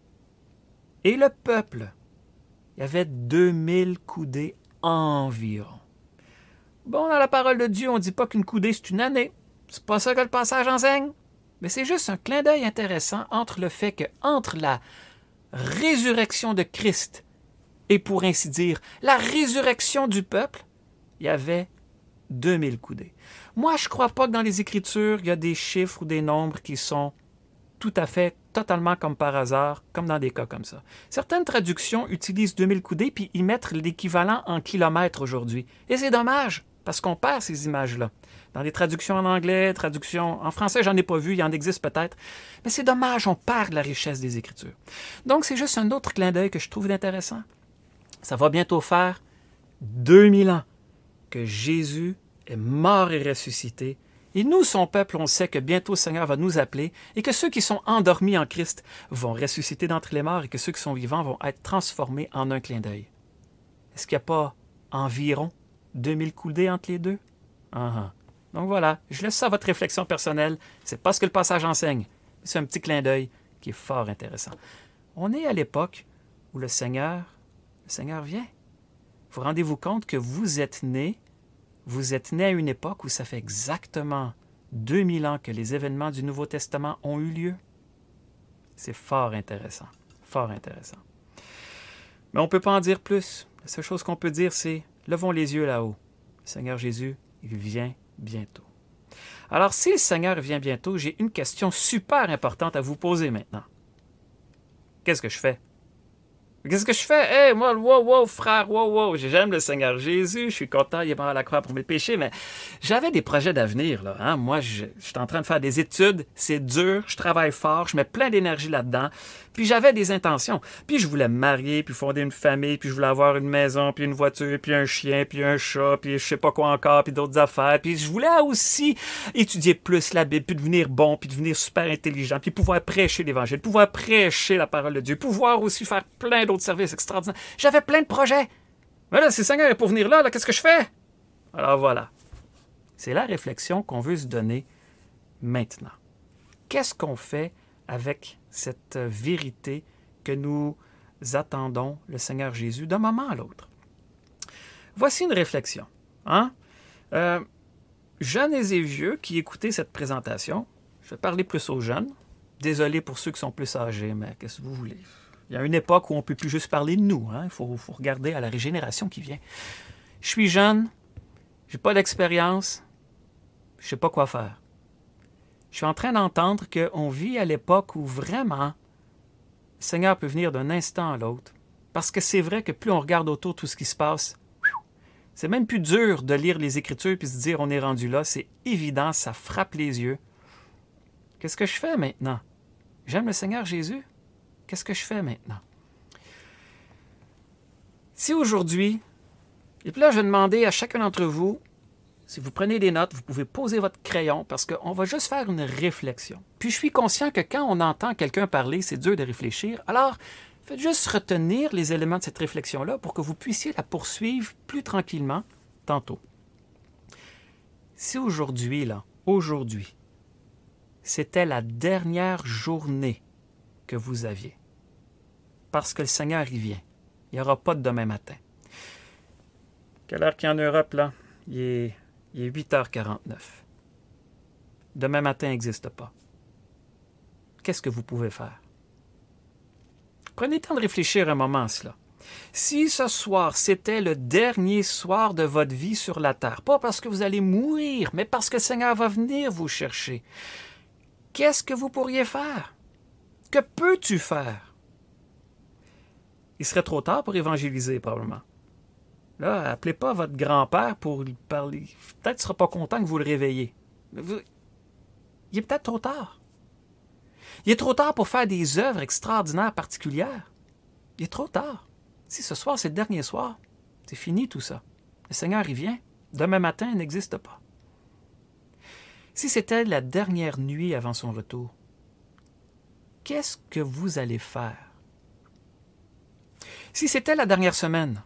S1: et le peuple, il y avait deux mille coudées environ. Bon, dans la parole de Dieu, on ne dit pas qu'une coudée, c'est une année. C'est pas ça que le passage enseigne. Mais c'est juste un clin d'œil intéressant entre le fait que, entre la résurrection de Christ et, pour ainsi dire, la résurrection du peuple, il y avait deux mille coudées. Moi, je ne crois pas que dans les Écritures, il y a des chiffres ou des nombres qui sont tout à fait, totalement comme par hasard, comme dans des cas comme ça. Certaines traductions utilisent deux mille coudées puis y mettent l'équivalent en kilomètres aujourd'hui. Et c'est dommage, parce qu'on perd ces images-là. Dans les traductions en anglais, traductions en français, j'en ai pas vu, il y en existe peut-être. Mais c'est dommage, on perd la richesse des Écritures. Donc, c'est juste un autre clin d'œil que je trouve intéressant. Ça va bientôt faire deux mille ans que Jésus est mort et ressuscité. Et nous, son peuple, on sait que bientôt le Seigneur va nous appeler et que ceux qui sont endormis en Christ vont ressusciter d'entre les morts et que ceux qui sont vivants vont être transformés en un clin d'œil. Est-ce qu'il n'y a pas environ deux mille coudées entre les deux? Uh-huh. Donc voilà, je laisse ça à votre réflexion personnelle. C'est pas ce que le passage enseigne. C'est un petit clin d'œil qui est fort intéressant. On est à l'époque où le Seigneur, le Seigneur vient. Vous rendez-vous compte que vous êtes nés Vous êtes né à une époque où ça fait exactement deux mille ans que les événements du Nouveau Testament ont eu lieu. C'est fort intéressant, fort intéressant. Mais on ne peut pas en dire plus. La seule chose qu'on peut dire, c'est « Levons les yeux là-haut. Le Seigneur Jésus, il vient bientôt. » Alors, si le Seigneur vient bientôt, j'ai une question super importante à vous poser maintenant. Qu'est-ce que je fais? Qu'est-ce que je fais? Hey, moi, wow, wow, frère, wow, wow, j'aime le Seigneur Jésus, je suis content, il est mort à la croix pour mes péchés, mais j'avais des projets d'avenir, là. Hein? Moi, je, je suis en train de faire des études, c'est dur, je travaille fort, je mets plein d'énergie là-dedans, puis j'avais des intentions. Puis je voulais me marier, puis fonder une famille, puis je voulais avoir une maison, puis une voiture, puis un chien, puis un chat, puis je sais pas quoi encore, puis d'autres affaires, puis je voulais aussi étudier plus la Bible, puis devenir bon, puis devenir super intelligent, puis pouvoir prêcher l'Évangile, pouvoir prêcher la parole de Dieu, pouvoir aussi faire plein d'autres d'autres services extraordinaires. J'avais plein de projets. Mais là, si le Seigneur est pour venir là, là, qu'est-ce que je fais? Alors voilà. C'est la réflexion qu'on veut se donner maintenant. Qu'est-ce qu'on fait avec cette vérité que nous attendons le Seigneur Jésus d'un moment à l'autre? Voici une réflexion. Hein? Euh, jeunes et vieux qui écoutaient cette présentation, je vais parler plus aux jeunes. Désolé pour ceux qui sont plus âgés, mais qu'est-ce que vous voulez? Il y a une époque où on ne peut plus juste parler de nous. Hein? Il faut, faut regarder à la régénération qui vient. Je suis jeune, je n'ai pas d'expérience, je ne sais pas quoi faire. Je suis en train d'entendre qu'on vit à l'époque où vraiment le Seigneur peut venir d'un instant à l'autre. Parce que c'est vrai que plus on regarde autour tout ce qui se passe, c'est même plus dur de lire les Écritures puis se dire on est rendu là. C'est évident, ça frappe les yeux. Qu'est-ce que je fais maintenant? J'aime le Seigneur Jésus. Qu'est-ce que je fais maintenant? Si aujourd'hui, et puis là, je vais demander à chacun d'entre vous, si vous prenez des notes, vous pouvez poser votre crayon parce qu'on va juste faire une réflexion. Puis je suis conscient que quand on entend quelqu'un parler, c'est dur de réfléchir. Alors, faites juste retenir les éléments de cette réflexion-là pour que vous puissiez la poursuivre plus tranquillement tantôt. Si aujourd'hui, là, aujourd'hui, c'était la dernière journée que vous aviez. Parce que le Seigneur y vient. Il n'y aura pas de demain matin. Quelle heure qu'il y a en Europe, là? Il est, il est huit heures quarante-neuf. Demain matin n'existe pas. Qu'est-ce que vous pouvez faire? Prenez le temps de réfléchir un moment à cela. Si ce soir, c'était le dernier soir de votre vie sur la terre, pas parce que vous allez mourir, mais parce que le Seigneur va venir vous chercher, qu'est-ce que vous pourriez faire? Que peux-tu faire? Il serait trop tard pour évangéliser, probablement. Là, appelez pas votre grand-père pour lui parler. Peut-être qu'il ne sera pas content que vous le réveillez. Vous... Il est peut-être trop tard. Il est trop tard pour faire des œuvres extraordinaires particulières. Il est trop tard. Si ce soir, c'est le dernier soir, c'est fini tout ça. Le Seigneur, il vient. Demain matin, il n'existe pas. Si c'était la dernière nuit avant son retour, qu'est-ce que vous allez faire? Si c'était la dernière semaine,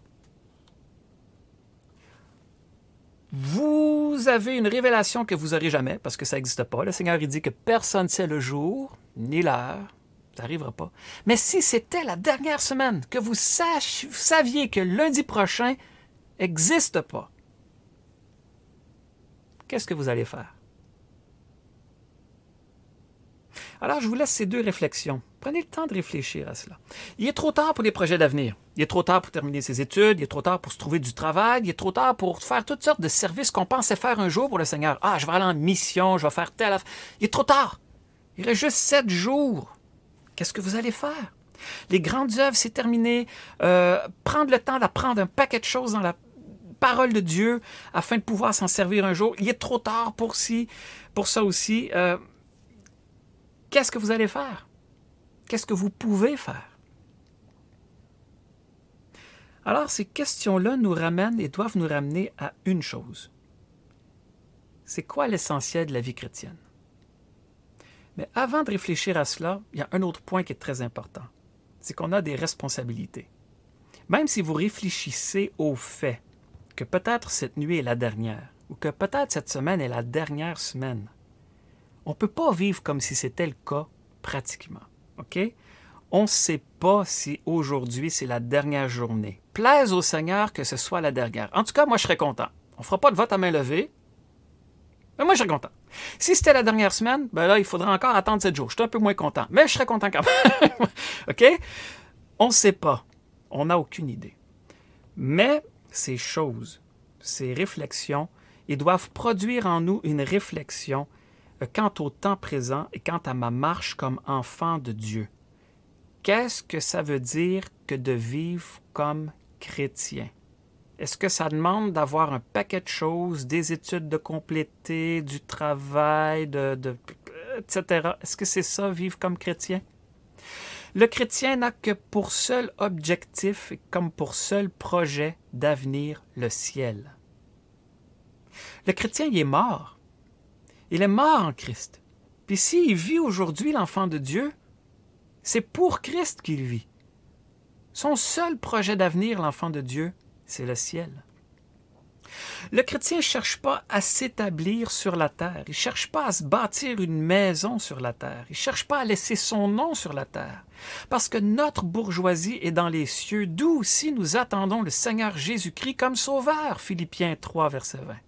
S1: vous avez une révélation que vous n'aurez jamais, parce que ça n'existe pas. Le Seigneur, il dit que personne ne sait le jour, ni l'heure. Ça n'arrivera pas. Mais si c'était la dernière semaine, que vous, sach- vous saviez que lundi prochain n'existe pas, qu'est-ce que vous allez faire? Alors, je vous laisse ces deux réflexions. Prenez le temps de réfléchir à cela. Il est trop tard pour les projets d'avenir. Il est trop tard pour terminer ses études. Il est trop tard pour se trouver du travail. Il est trop tard pour faire toutes sortes de services qu'on pensait faire un jour pour le Seigneur. Ah, je vais aller en mission, je vais faire telle affaire. Il est trop tard. Il reste juste sept jours. Qu'est-ce que vous allez faire? Les grandes œuvres, c'est terminé. Euh, prendre le temps d'apprendre un paquet de choses dans la parole de Dieu afin de pouvoir s'en servir un jour. Il est trop tard pour, si, pour ça aussi. Euh, qu'est-ce que vous allez faire? Qu'est-ce que vous pouvez faire? Alors, ces questions-là nous ramènent et doivent nous ramener à une chose. C'est quoi l'essentiel de la vie chrétienne? Mais avant de réfléchir à cela, il y a un autre point qui est très important. C'est qu'on a des responsabilités. Même si vous réfléchissez au fait que peut-être cette nuit est la dernière, ou que peut-être cette semaine est la dernière semaine, on ne peut pas vivre comme si c'était le cas pratiquement. OK? On ne sait pas si aujourd'hui c'est la dernière journée. Plaise au Seigneur que ce soit la dernière. En tout cas, moi, je serais content. On ne fera pas de vote à main levée. Mais moi, je serais content. Si c'était la dernière semaine, ben là, il faudrait encore attendre sept jours. Je suis un peu moins content, mais je serais content quand même. OK? On ne sait pas. On n'a aucune idée. Mais ces choses, ces réflexions, ils doivent produire en nous une réflexion quant au temps présent et quant à ma marche comme enfant de Dieu. Qu'est-ce que ça veut dire que de vivre comme chrétien? Est-ce que ça demande d'avoir un paquet de choses, des études de compléter, du travail, de, de, et cetera? Est-ce que c'est ça, vivre comme chrétien? Le chrétien n'a que pour seul objectif et comme pour seul projet d'avenir le ciel. Le chrétien, il est mort. Il est mort en Christ. Puis s'il vit aujourd'hui, l'enfant de Dieu, c'est pour Christ qu'il vit. Son seul projet d'avenir, l'enfant de Dieu, c'est le ciel. Le chrétien ne cherche pas à s'établir sur la terre. Il ne cherche pas à se bâtir une maison sur la terre. Il ne cherche pas à laisser son nom sur la terre. Parce que notre bourgeoisie est dans les cieux, d'où aussi nous attendons le Seigneur Jésus-Christ comme sauveur. Philippiens trois, verset vingt.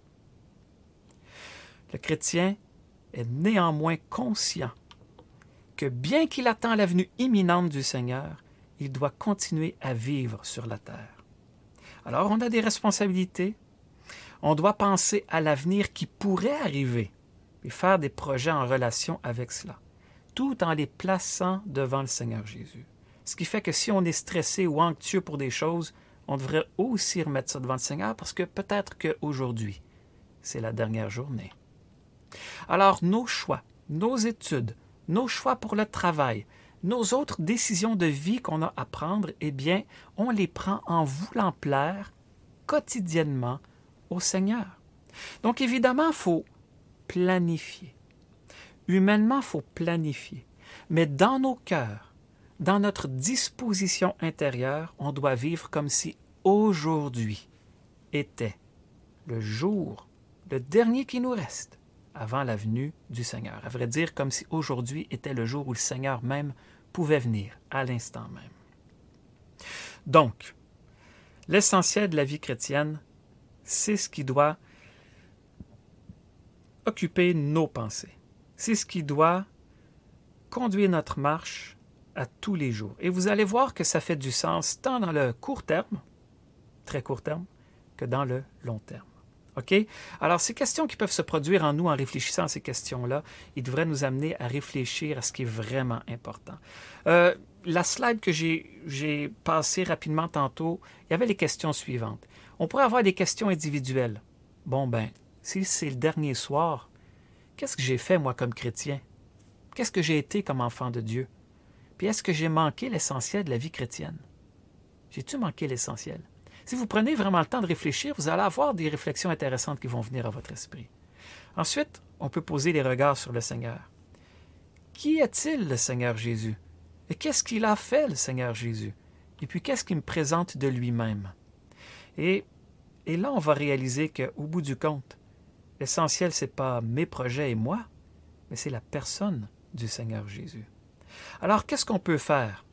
S1: Le chrétien est néanmoins conscient que bien qu'il attend la venue imminente du Seigneur, il doit continuer à vivre sur la terre. Alors, on a des responsabilités. On doit penser à l'avenir qui pourrait arriver et faire des projets en relation avec cela, tout en les plaçant devant le Seigneur Jésus. Ce qui fait que si on est stressé ou anxieux pour des choses, on devrait aussi remettre ça devant le Seigneur parce que peut-être qu'aujourd'hui, c'est la dernière journée. Alors, nos choix, nos études, nos choix pour le travail, nos autres décisions de vie qu'on a à prendre, eh bien, on les prend en voulant plaire quotidiennement au Seigneur. Donc, évidemment, il faut planifier. Humainement, il faut planifier. Mais dans nos cœurs, dans notre disposition intérieure, on doit vivre comme si aujourd'hui était le jour, le dernier qui nous reste avant la venue du Seigneur. À vrai dire, comme si aujourd'hui était le jour où le Seigneur même pouvait venir, à l'instant même. Donc, l'essentiel de la vie chrétienne, c'est ce qui doit occuper nos pensées. C'est ce qui doit conduire notre marche à tous les jours. Et vous allez voir que ça fait du sens tant dans le court terme, très court terme, que dans le long terme. OK? Alors, ces questions qui peuvent se produire en nous en réfléchissant à ces questions-là, ils devraient nous amener à réfléchir à ce qui est vraiment important. Euh, la slide que j'ai, j'ai passée rapidement tantôt, il y avait les questions suivantes. On pourrait avoir des questions individuelles. Bon, ben, si c'est le dernier soir, qu'est-ce que j'ai fait, moi, comme chrétien? Qu'est-ce que j'ai été comme enfant de Dieu? Puis est-ce que j'ai manqué l'essentiel de la vie chrétienne? J'ai-tu manqué l'essentiel? Si vous prenez vraiment le temps de réfléchir, vous allez avoir des réflexions intéressantes qui vont venir à votre esprit. Ensuite, on peut poser les regards sur le Seigneur. Qui est-il, le Seigneur Jésus? Et qu'est-ce qu'il a fait, le Seigneur Jésus? Et puis, qu'est-ce qu'il me présente de lui-même? Et, et là, on va réaliser qu'au bout du compte, l'essentiel, ce n'est pas mes projets et moi, mais c'est la personne du Seigneur Jésus. Alors, qu'est-ce qu'on peut faire?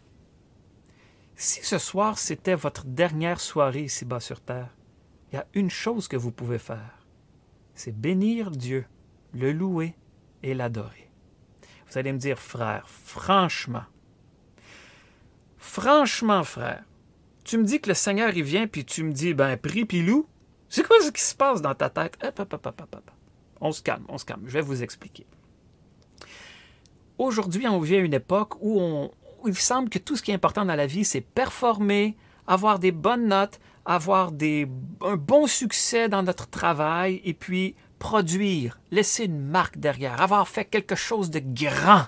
S1: Si ce soir, c'était votre dernière soirée ici-bas sur terre, il y a une chose que vous pouvez faire, c'est bénir Dieu, le louer et l'adorer. Vous allez me dire, frère, franchement, franchement, frère, tu me dis que le Seigneur, il vient, puis tu me dis, ben, prie puis loue. C'est quoi ce qui se passe dans ta tête? Hop, hop, hop, hop, hop, hop. On se calme, on se calme. Je vais vous expliquer. Aujourd'hui, on vit à une époque où on, il semble que tout ce qui est important dans la vie, c'est performer, avoir des bonnes notes, avoir des, un bon succès dans notre travail et puis produire, laisser une marque derrière, avoir fait quelque chose de grand.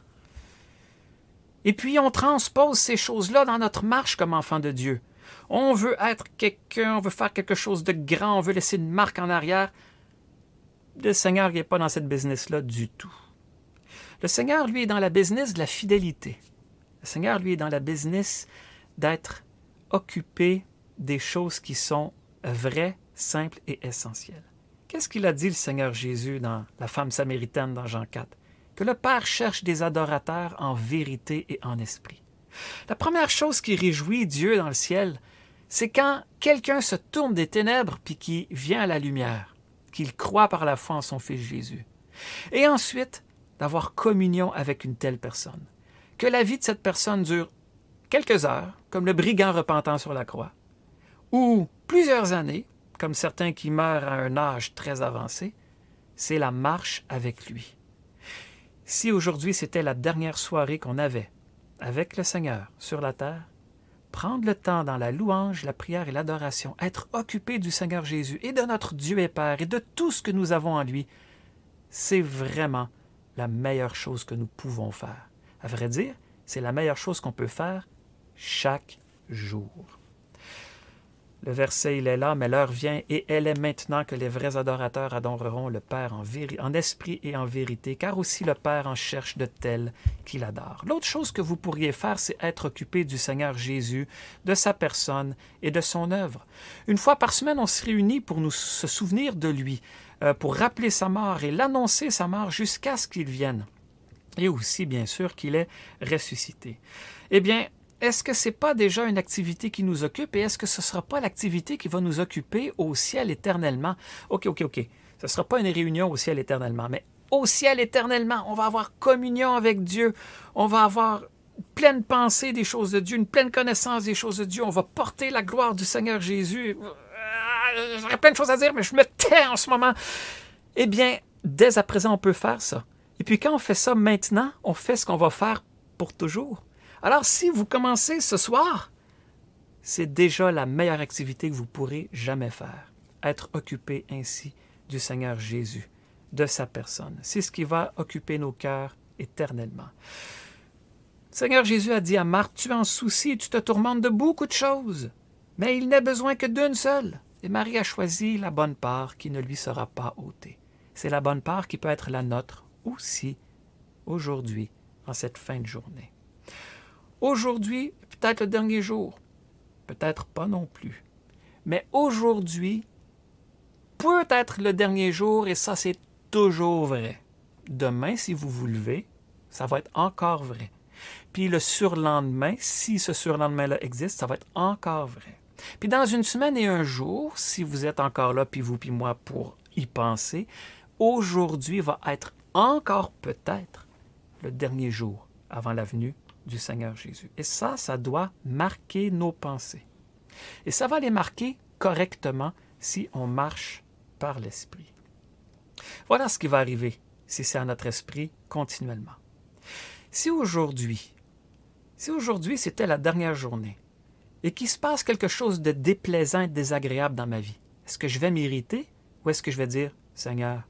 S1: Et puis on transpose ces choses-là dans notre marche comme enfant de Dieu. On veut être quelqu'un, on veut faire quelque chose de grand, on veut laisser une marque en arrière. Le Seigneur n'est pas dans cette business-là du tout. Le Seigneur, lui, est dans la business de la fidélité. Le Seigneur, lui, est dans la business d'être occupé des choses qui sont vraies, simples et essentielles. Qu'est-ce qu'il a dit, le Seigneur Jésus, dans la femme samaritaine dans Jean quatre? Que le Père cherche des adorateurs en vérité et en esprit. La première chose qui réjouit Dieu dans le ciel, c'est quand quelqu'un se tourne des ténèbres puis qui vient à la lumière, qu'il croit par la foi en son Fils Jésus. Et ensuite, d'avoir communion avec une telle personne. Que la vie de cette personne dure quelques heures, comme le brigand repentant sur la croix, ou plusieurs années, comme certains qui meurent à un âge très avancé, c'est la marche avec lui. Si aujourd'hui c'était la dernière soirée qu'on avait avec le Seigneur sur la terre, prendre le temps dans la louange, la prière et l'adoration, être occupé du Seigneur Jésus et de notre Dieu et Père et de tout ce que nous avons en lui, c'est vraiment la meilleure chose que nous pouvons faire. À vrai dire, c'est la meilleure chose qu'on peut faire chaque jour. Le verset, il est là, mais l'heure vient et elle est maintenant que les vrais adorateurs adoreront le Père en, véri- en esprit et en vérité, car aussi le Père en cherche de tels qui l'adorent. L'autre chose que vous pourriez faire, c'est être occupé du Seigneur Jésus, de sa personne et de son œuvre. Une fois par semaine, on se réunit pour nous se souvenir de lui, euh, pour rappeler sa mort et l'annoncer sa mort jusqu'à ce qu'il vienne. Et aussi, bien sûr, qu'il est ressuscité. Eh bien, est-ce que ce n'est pas déjà une activité qui nous occupe et est-ce que ce ne sera pas l'activité qui va nous occuper au ciel éternellement? OK, OK, OK. Ce ne sera pas une réunion au ciel éternellement, mais au ciel éternellement, on va avoir communion avec Dieu. On va avoir pleine pensée des choses de Dieu, une pleine connaissance des choses de Dieu. On va porter la gloire du Seigneur Jésus. J'aurais plein de choses à dire, mais je me tais en ce moment. Eh bien, dès à présent, on peut faire ça. Et puis quand on fait ça maintenant, on fait ce qu'on va faire pour toujours. Alors, si vous commencez ce soir, c'est déjà la meilleure activité que vous pourrez jamais faire. Être occupé ainsi du Seigneur Jésus, de sa personne. C'est ce qui va occuper nos cœurs éternellement. Le Seigneur Jésus a dit à Marthe, tu es en souci, tu te tourmentes de beaucoup de choses, mais il n'est besoin que d'une seule. Et Marie a choisi la bonne part qui ne lui sera pas ôtée. C'est la bonne part qui peut être la nôtre aussi, aujourd'hui, en cette fin de journée. Aujourd'hui, peut-être le dernier jour, peut-être pas non plus. Mais aujourd'hui, peut être le dernier jour, et ça, c'est toujours vrai. Demain, si vous vous levez, ça va être encore vrai. Puis le surlendemain, si ce surlendemain-là existe, ça va être encore vrai. Puis dans une semaine et un jour, si vous êtes encore là, puis vous, puis moi, pour y penser, aujourd'hui va être encore peut-être le dernier jour avant la venue du Seigneur Jésus. Et ça, ça doit marquer nos pensées. Et ça va les marquer correctement si on marche par l'Esprit. Voilà ce qui va arriver si c'est à notre esprit continuellement. Si aujourd'hui, si aujourd'hui c'était la dernière journée et qu'il se passe quelque chose de déplaisant et de désagréable dans ma vie, est-ce que je vais m'irriter ou est-ce que je vais dire, Seigneur,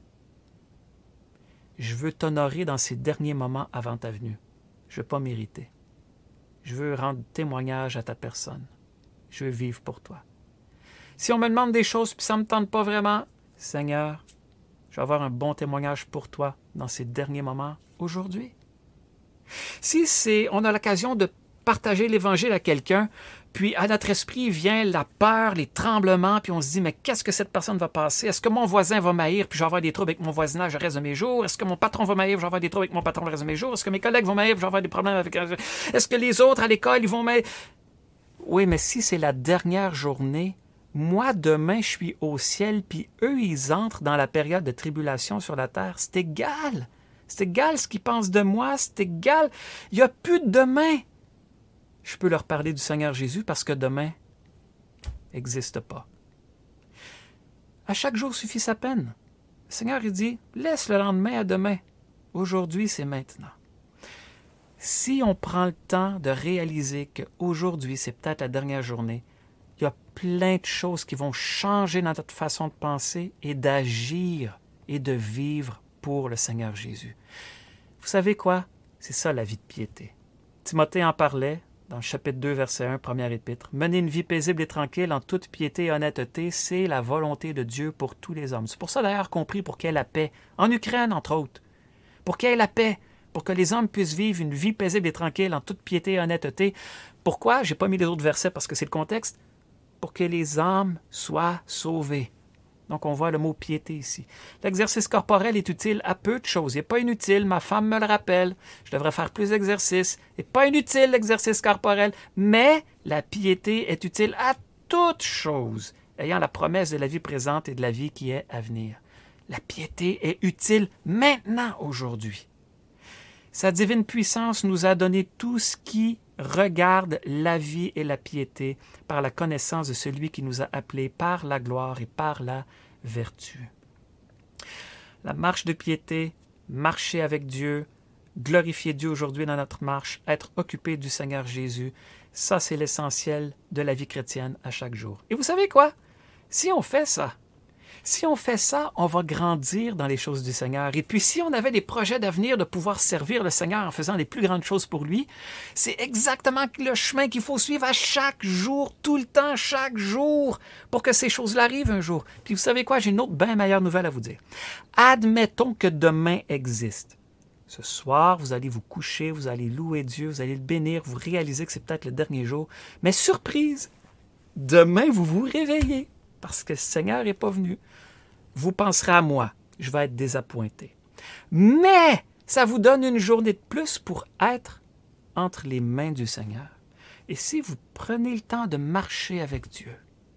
S1: je veux t'honorer dans ces derniers moments avant ta venue. Je ne veux pas m'irriter. Je veux rendre témoignage à ta personne. Je veux vivre pour toi. Si on me demande des choses et ça ne me tente pas vraiment, Seigneur, je vais avoir un bon témoignage pour toi dans ces derniers moments aujourd'hui. Si c'est, on a l'occasion de partager l'Évangile à quelqu'un, puis à notre esprit vient la peur, les tremblements, puis on se dit, mais qu'est-ce que cette personne va passer? Est-ce que mon voisin va m'haïr, puis je vais avoir des troubles avec mon voisinage le reste de mes jours? Est-ce que mon patron va m'haïr, je vais avoir des troubles avec mon patron le reste de mes jours? Est-ce que mes collègues vont m'haïr, je vais avoir des problèmes avec... Est-ce que les autres à l'école, ils vont m'haïr? Oui, mais si c'est la dernière journée, moi, demain, je suis au ciel, puis eux, ils entrent dans la période de tribulation sur la terre. C'est égal. C'est égal ce qu'ils pensent de moi, c'est égal. Il n'y a plus de demain. Je peux leur parler du Seigneur Jésus parce que demain n'existe pas. À chaque jour suffit sa peine. Le Seigneur, il dit, laisse le lendemain à demain. Aujourd'hui, c'est maintenant. Si on prend le temps de réaliser qu'aujourd'hui, c'est peut-être la dernière journée, il y a plein de choses qui vont changer dans notre façon de penser et d'agir et de vivre pour le Seigneur Jésus. Vous savez quoi? C'est ça la vie de piété. Timothée en parlait dans le chapitre deux, verset un, première épître. « Mener une vie paisible et tranquille en toute piété et honnêteté, c'est la volonté de Dieu pour tous les hommes. » C'est pour ça d'ailleurs compris pour qu'il y ait la paix. En Ukraine, entre autres. Pour qu'il y ait la paix. Pour que les hommes puissent vivre une vie paisible et tranquille en toute piété et honnêteté. Pourquoi? Je n'ai pas mis les autres versets parce que c'est le contexte. Pour que les âmes soient sauvées. Donc, on voit le mot piété ici. L'exercice corporel est utile à peu de choses. Il n'est pas inutile, ma femme me le rappelle. Je devrais faire plus d'exercices. Il n'est pas inutile, l'exercice corporel. Mais la piété est utile à toutes choses, ayant la promesse de la vie présente et de la vie qui est à venir. La piété est utile maintenant, aujourd'hui. Sa divine puissance nous a donné tout ce qui regarde la vie et la piété par la connaissance de celui qui nous a appelés par la gloire et par la vertu. La marche de piété, marcher avec Dieu, glorifier Dieu aujourd'hui dans notre marche, être occupé du Seigneur Jésus, ça c'est l'essentiel de la vie chrétienne à chaque jour. Et vous savez quoi? Si on fait ça, Si on fait ça, on va grandir dans les choses du Seigneur. Et puis, si on avait des projets d'avenir de pouvoir servir le Seigneur en faisant les plus grandes choses pour lui, c'est exactement le chemin qu'il faut suivre à chaque jour, tout le temps, chaque jour, pour que ces choses-là arrivent un jour. Puis, vous savez quoi? J'ai une autre bien meilleure nouvelle à vous dire. Admettons que demain existe. Ce soir, vous allez vous coucher, vous allez louer Dieu, vous allez le bénir, vous réalisez que c'est peut-être le dernier jour. Mais surprise, demain, vous vous réveillez parce que le Seigneur n'est pas venu. Vous penserez à moi, je vais être désappointé. Mais ça vous donne une journée de plus pour être entre les mains du Seigneur. Et si vous prenez le temps de marcher avec Dieu,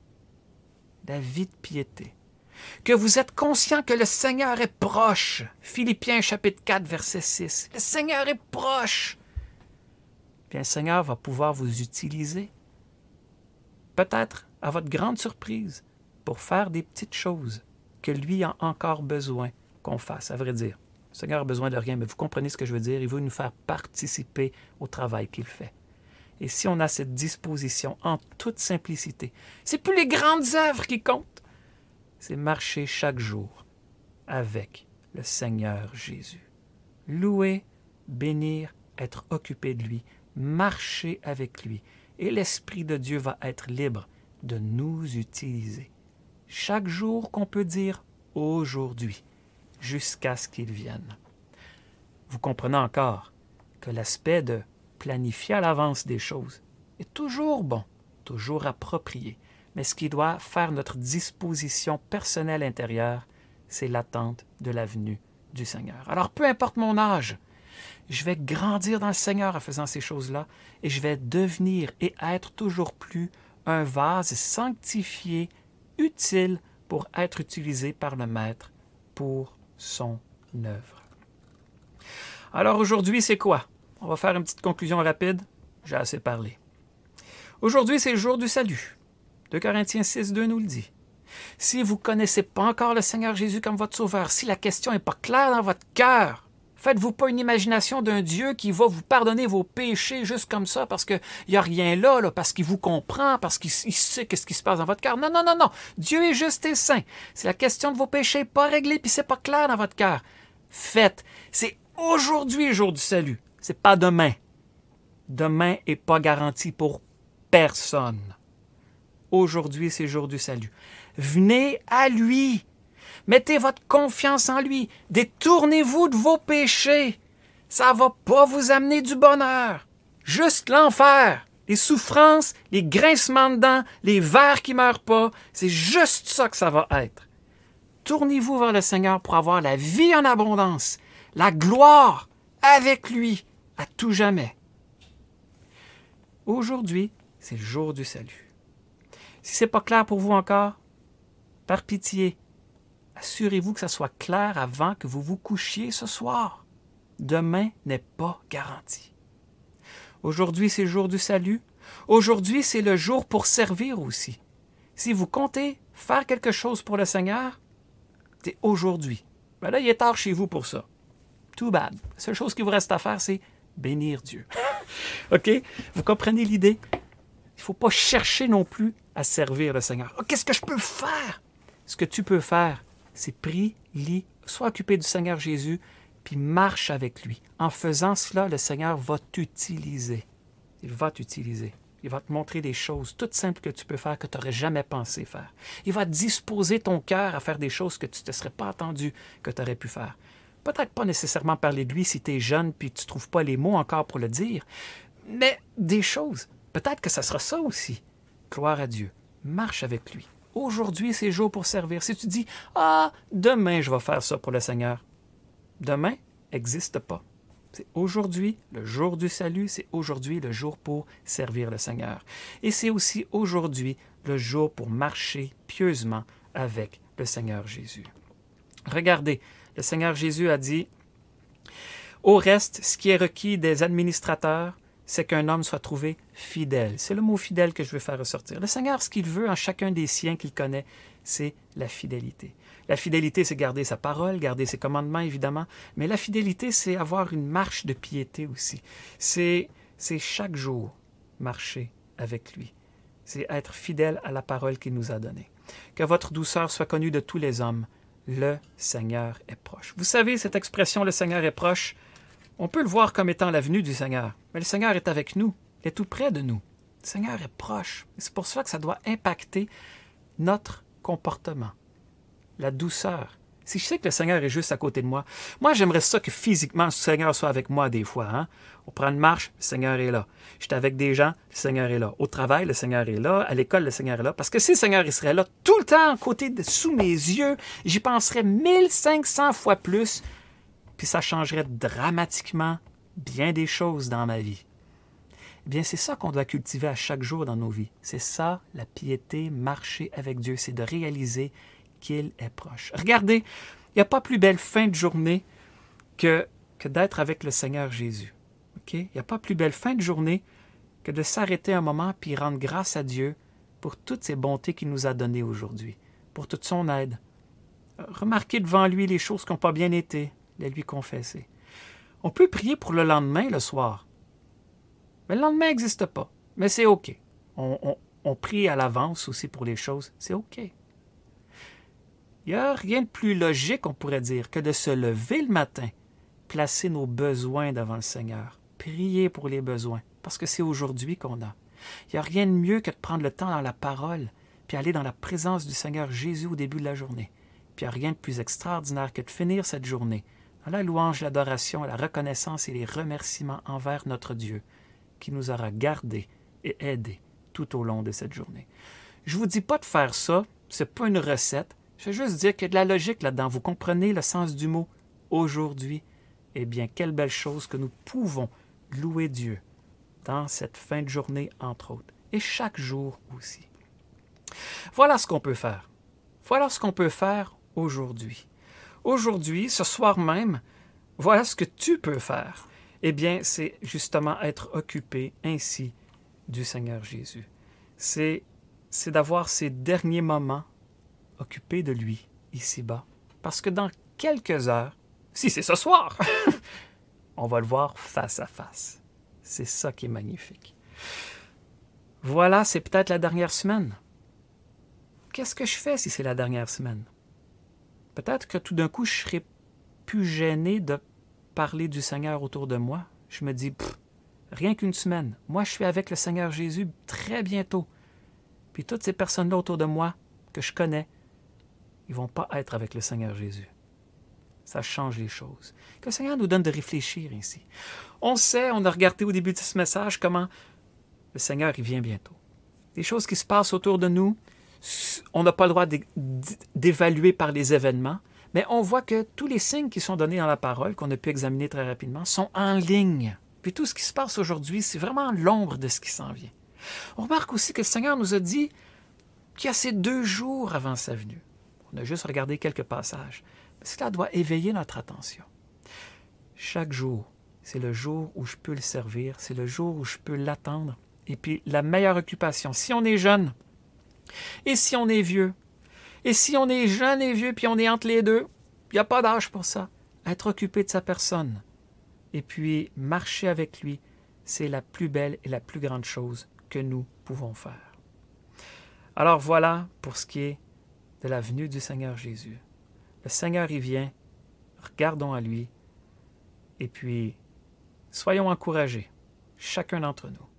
S1: la vie de piété, que vous êtes conscient que le Seigneur est proche, Philippiens chapitre quatre, verset six, le Seigneur est proche, bien le Seigneur va pouvoir vous utiliser, peut-être à votre grande surprise, pour faire des petites choses que lui a encore besoin qu'on fasse, à vrai dire. Le Seigneur a besoin de rien, mais vous comprenez ce que je veux dire. Il veut nous faire participer au travail qu'il fait. Et si on a cette disposition en toute simplicité, c'est plus les grandes œuvres qui comptent, c'est marcher chaque jour avec le Seigneur Jésus. Louer, bénir, être occupé de lui, marcher avec lui. Et l'Esprit de Dieu va être libre de nous utiliser. Chaque jour qu'on peut dire « aujourd'hui » jusqu'à ce qu'il vienne. Vous comprenez encore que l'aspect de planifier à l'avance des choses est toujours bon, toujours approprié, mais ce qui doit faire notre disposition personnelle intérieure, c'est l'attente de la venue du Seigneur. Alors, peu importe mon âge, je vais grandir dans le Seigneur en faisant ces choses-là et je vais devenir et être toujours plus un vase sanctifié, utile pour être utilisé par le Maître pour son œuvre. Alors aujourd'hui, c'est quoi? on va faire une petite conclusion rapide. J'ai assez parlé. Aujourd'hui, c'est le jour du salut. deux Corinthiens six, deux nous le dit. Si vous ne connaissez pas encore le Seigneur Jésus comme votre sauveur, si la question n'est pas claire dans votre cœur, faites-vous pas une imagination d'un Dieu qui va vous pardonner vos péchés juste comme ça parce qu'il n'y a rien là, là, parce qu'il vous comprend, parce qu'il sait ce qui se passe dans votre cœur. Non, non, non, non. Dieu est juste et saint. Si la question de vos péchés n'est pas réglée puis c'est pas clair dans votre cœur, faites. C'est aujourd'hui le jour du salut. C'est pas demain. Demain n'est pas garanti pour personne. Aujourd'hui, c'est le jour du salut. Venez à lui. Mettez votre confiance en lui. Détournez-vous de vos péchés. Ça ne va pas vous amener du bonheur. Juste l'enfer. Les souffrances, les grincements de dents, les vers qui ne meurent pas. C'est juste ça que ça va être. Tournez-vous vers le Seigneur pour avoir la vie en abondance, la gloire avec lui à tout jamais. Aujourd'hui, c'est le jour du salut. Si ce n'est pas clair pour vous encore, par pitié, assurez-vous que ça soit clair avant que vous vous couchiez ce soir. Demain n'est pas garanti. Aujourd'hui, c'est le jour du salut. Aujourd'hui, c'est le jour pour servir aussi. Si vous comptez faire quelque chose pour le Seigneur, c'est aujourd'hui. Ben là, il est tard chez vous pour ça. Too bad. La seule chose qui vous reste à faire, c'est bénir Dieu. OK? Vous comprenez l'idée? Il ne faut pas chercher non plus à servir le Seigneur. Oh, qu'est-ce que je peux faire? Ce que tu peux faire, c'est prie, lis, sois occupé du Seigneur Jésus, puis marche avec lui. En faisant cela, le Seigneur va t'utiliser. Il va t'utiliser. Il va te montrer des choses toutes simples que tu peux faire que tu n'aurais jamais pensé faire. Il va disposer ton cœur à faire des choses que tu ne te serais pas attendu que tu aurais pu faire. Peut-être pas nécessairement parler de lui si tu es jeune puis tu ne trouves pas les mots encore pour le dire, mais des choses. Peut-être que ça sera ça aussi. Gloire à Dieu. Marche avec lui. Aujourd'hui, c'est jour pour servir. Si tu dis « Ah, demain, je vais faire ça pour le Seigneur », demain n'existe pas. C'est aujourd'hui le jour du salut, c'est aujourd'hui le jour pour servir le Seigneur. Et c'est aussi aujourd'hui le jour pour marcher pieusement avec le Seigneur Jésus. Regardez, le Seigneur Jésus a dit « Au reste, ce qui est requis des administrateurs, c'est qu'un homme soit trouvé fidèle. » C'est le mot fidèle que je veux faire ressortir. Le Seigneur, ce qu'il veut en chacun des siens qu'il connaît, c'est la fidélité. La fidélité, c'est garder sa parole, garder ses commandements, évidemment, mais la fidélité, c'est avoir une marche de piété aussi. C'est, c'est chaque jour marcher avec lui. C'est être fidèle à la parole qu'il nous a donnée. Que votre douceur soit connue de tous les hommes. Le Seigneur est proche. Vous savez, cette expression « le Seigneur est proche », on peut le voir comme étant la venue du Seigneur. Mais le Seigneur est avec nous. Il est tout près de nous. Le Seigneur est proche. Et c'est pour cela que ça doit impacter notre comportement. La douceur. Si je sais que le Seigneur est juste à côté de moi, moi, j'aimerais ça que physiquement, le Seigneur soit avec moi des fois. Hein? On prend une marche, le Seigneur est là. Je suis avec des gens, le Seigneur est là. Au travail, le Seigneur est là. À l'école, le Seigneur est là. Parce que si le Seigneur il serait là tout le temps, à côté de, sous mes yeux, j'y penserais mille cinq cents fois plus. Puis ça changerait dramatiquement bien des choses dans ma vie. Eh bien, c'est ça qu'on doit cultiver à chaque jour dans nos vies. C'est ça, la piété, marcher avec Dieu. C'est de réaliser qu'il est proche. Regardez, il n'y a pas plus belle fin de journée que, que d'être avec le Seigneur Jésus. Okay? Il n'y a pas plus belle fin de journée que de s'arrêter un moment puis rendre grâce à Dieu pour toutes ces bontés qu'il nous a données aujourd'hui, pour toute son aide. Remarquer devant lui les choses qui n'ont pas bien été, les lui confesser. On peut prier pour le lendemain, le soir. Mais le lendemain n'existe pas. Mais c'est OK. On, on, on prie à l'avance aussi pour les choses. C'est OK. Il n'y a rien de plus logique, on pourrait dire, que de se lever le matin, placer nos besoins devant le Seigneur, prier pour les besoins, parce que c'est aujourd'hui qu'on a. Il n'y a rien de mieux que de prendre le temps dans la parole, puis aller dans la présence du Seigneur Jésus au début de la journée. Puis il n'y a rien de plus extraordinaire que de finir cette journée dans la louange, l'adoration, la reconnaissance et les remerciements envers notre Dieu qui nous aura gardés et aidés tout au long de cette journée. Je ne vous dis pas de faire ça, ce n'est pas une recette. Je veux juste dire qu'il y a de la logique là-dedans. Vous comprenez le sens du mot « aujourd'hui ». Eh bien, quelle belle chose que nous pouvons louer Dieu dans cette fin de journée, entre autres, et chaque jour aussi. Voilà ce qu'on peut faire. Voilà ce qu'on peut faire aujourd'hui. Aujourd'hui, ce soir même, voilà ce que tu peux faire. Eh bien, c'est justement être occupé ainsi du Seigneur Jésus. C'est, c'est d'avoir ces derniers moments occupés de lui, ici-bas. Parce que dans quelques heures, si c'est ce soir, on va le voir face à face. C'est ça qui est magnifique. Voilà, c'est peut-être la dernière semaine. Qu'est-ce que je fais si c'est la dernière semaine? Peut-être que tout d'un coup, je serai plus gêné de parler du Seigneur autour de moi. Je me dis, pff, rien qu'une semaine. Moi, je suis avec le Seigneur Jésus très bientôt. Puis toutes ces personnes-là autour de moi, que je connais, ils ne vont pas être avec le Seigneur Jésus. Ça change les choses. Que le Seigneur nous donne de réfléchir ainsi. On sait, on a regardé au début de ce message comment le Seigneur, il vient bientôt. Des choses qui se passent autour de nous, on n'a pas le droit d'évaluer par les événements, mais on voit que tous les signes qui sont donnés dans la parole, qu'on a pu examiner très rapidement, sont en ligne. Puis tout ce qui se passe aujourd'hui, c'est vraiment l'ombre de ce qui s'en vient. On remarque aussi que le Seigneur nous a dit qu'il y a ces deux jours avant sa venue. On a juste regardé quelques passages. Mais cela doit éveiller notre attention. Chaque jour, c'est le jour où je peux le servir, c'est le jour où je peux l'attendre. Et puis la meilleure occupation, si on est jeune, et si on est vieux, et si on est jeune et vieux, puis on est entre les deux, il n'y a pas d'âge pour ça. Être occupé de sa personne, et puis marcher avec lui, c'est la plus belle et la plus grande chose que nous pouvons faire. Alors voilà pour ce qui est de la venue du Seigneur Jésus. Le Seigneur y vient, regardons à lui, et puis soyons encouragés, chacun d'entre nous.